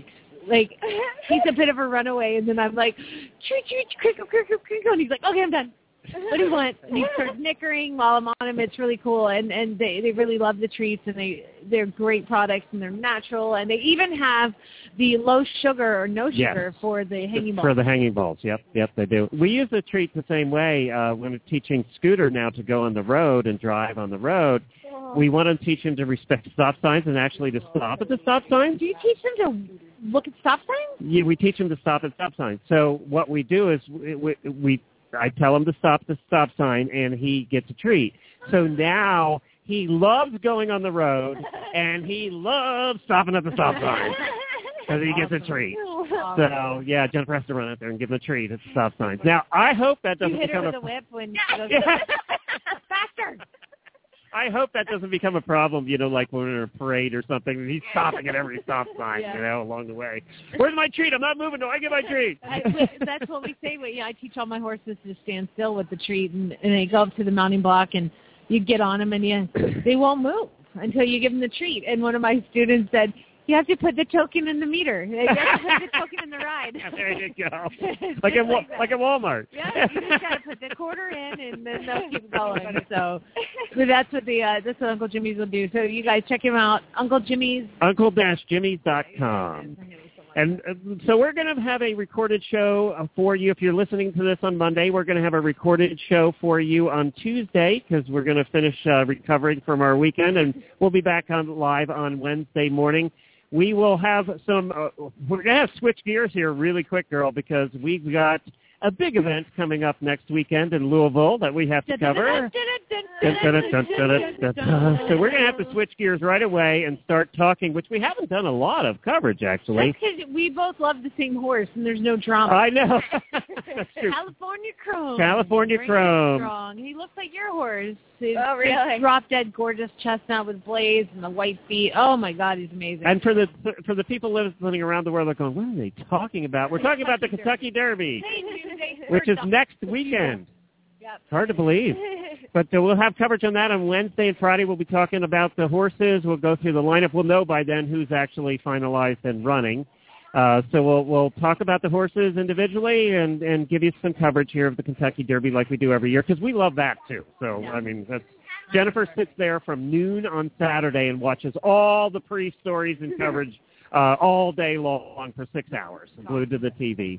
like he's a bit of a runaway, and then I'm like, treat, treat, crinkle, crinkle, crinkle, and he's like, okay, I'm done. What do you want? And he starts nickering while I'm on him. It's really cool, and and they they really love the treats, and they they're great products, and they're natural, and they even have the low sugar or no sugar yes. for the hanging balls. For the hanging balls, yep, yep, they do. We use the treats the same way uh, when we're teaching Scooter now to go on the road and drive on the road. We want to teach him to respect stop signs and actually to stop at the stop signs. Do you teach them to look at stop signs? Yeah, we teach him to stop at stop signs. So what we do is we, we, we I tell him to stop at the stop sign, and he gets a treat. So now he loves going on the road, and he loves stopping at the stop sign because he gets a treat. So, yeah, Jennifer has to run out there and give him a treat at the stop signs. Now, I hope that doesn't you hit become her with a... a whip when she goes, Yeah. faster! I hope that doesn't become a problem, you know, like when we're in a parade or something, and he's stopping at every stop sign, Yeah. you know, along the way. Where's my treat? I'm not moving till I get my treat. I, that's what we say. But, yeah, I teach all my horses to stand still with the treat, and, and they go up to the mounting block, and you get on them, and you, they won't move until you give them the treat. And one of my students said, you have to put the token in the meter. You have to put the token in the ride. There you go. Like at, like, like at Walmart. Yeah, you just got to put the quarter in, and then they'll keep going. So, so that's what the uh, that's what Uncle Jimmy's will do. So you guys check him out, Uncle Jimmy's. Uncle Jimmy's dot com. And uh, so we're going to have a recorded show uh, for you. If you're listening to this on Monday, we're going to have a recorded show for you on Tuesday because we're going to finish uh, recovering from our weekend, and we'll be back on live on Wednesday morning. We will have some, uh, we're going to have switch gears here really quick, girl, because we've got a big event coming up next weekend in Louisville that we have to cover. So we're going to have to switch gears right away and start talking, which we haven't done a lot of coverage, actually. That's because we both love the same horse, and there's no drama. I know. That's true. California Chrome. California Bring Chrome. Strong. He looks like your horse. His Oh, really? drop-dead gorgeous chestnut with blaze and the white feet. Oh, my God, he's amazing. And for the for the people listening around the world, they're going, what are they talking about? We're talking about the Kentucky Derby, which is next weekend. Yep. It's hard to believe. But uh, we'll have coverage on that on Wednesday and Friday. We'll be talking about the horses. We'll go through the lineup. We'll know by then who's actually finalized and running. Uh, so we'll we'll talk about the horses individually and, and give you some coverage here of the Kentucky Derby like we do every year because we love that too. So, yeah. I mean, that's, Jennifer sits there from noon on Saturday and watches all the pre-stories and coverage uh, all day long for six hours, glued to the T V.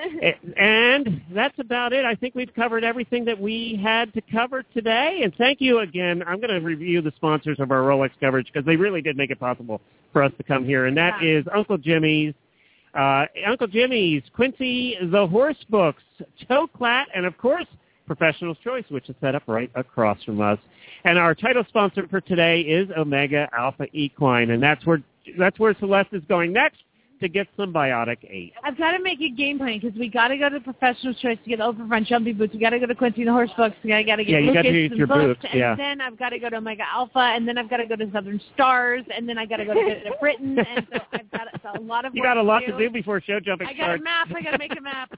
And that's about it. I think we've covered everything that we had to cover today. And thank you again. I'm going to review the sponsors of our Rolex coverage because they really did make it possible for us to come here. And that is Uncle Jimmy's, uh, Uncle Jimmy's, Quincy the Horse Books, Toe Clat, and, of course, Professional's Choice, which is set up right across from us. And our title sponsor for today is Omega Alpha Equine, and that's where that's where Celeste is going next to get some Biotic eight. I've got to make a game plan because we got to go to Professional Choice to get the open front jumpy boots. We got to go to Quincy the Horse Books. We got to get yeah, you Lucas got to use some your books, boots. Yeah. And then I've got to go to Omega Alpha, and then I've got to go to Southern Stars, and then I got to go to, to Britain. And so I've got it's a lot of. You work got a lot to to do. do before show jumping I got starts. a map. I got to make a map.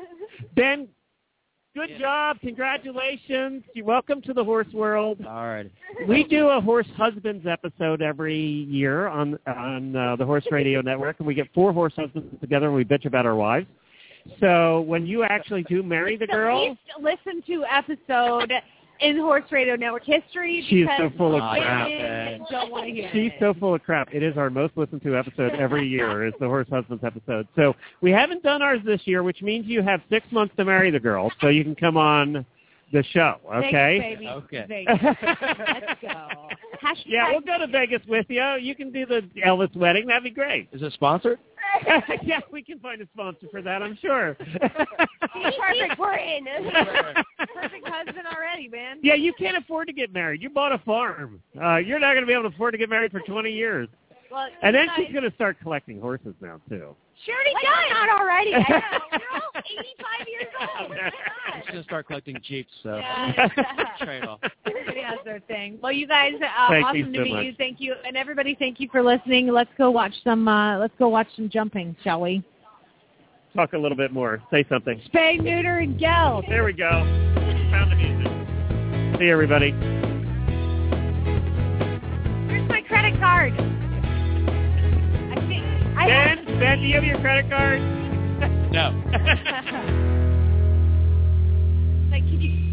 Ben, good job. Congratulations. You're welcome to the horse world. All right. We do a horse husbands episode every year on on uh, the Horse Radio Network, and we get four horse husbands together and we bitch about our wives. So when you actually do marry the girl, Please listen to episode in Horse Radio Network history. She is because so full of women crap. Don't want to hear she's it. so full of crap. It is our most listened to episode every year is the Horse Husbands episode. So we haven't done ours this year, which means you have six months to marry the girl, so you can come on the show, okay? Thanks, baby. Okay. Vegas. Let's go. Hashtag Yeah, we'll go to Vegas with you. You can do the Elvis wedding. That'd be great. Is it sponsored? Yeah, we can find a sponsor for that, I'm sure. Perfect. We're in. Perfect husband already, man. Yeah, you can't afford to get married. You bought a farm. Uh, you're not going to be able to afford to get married for twenty years. Well, And then guys, she's going to start collecting horses now, too. She already Like, done. I'm not already. I know. We're all eighty-five years old. I'm just going to start collecting Jeeps, so Yeah. trade off. Everybody has their thing. Well, you guys, uh, Thank awesome you to so meet much. you. Thank you, and everybody, thank you for listening. Let's go watch some. Uh, let's go watch some jumping, shall we? Talk a little bit more. Say something. Spay, neuter, and gel. There we go. Found the music. See you, everybody. Here's my credit card. I think I Ben, have, Ben, do you have your credit card? No. Like, could you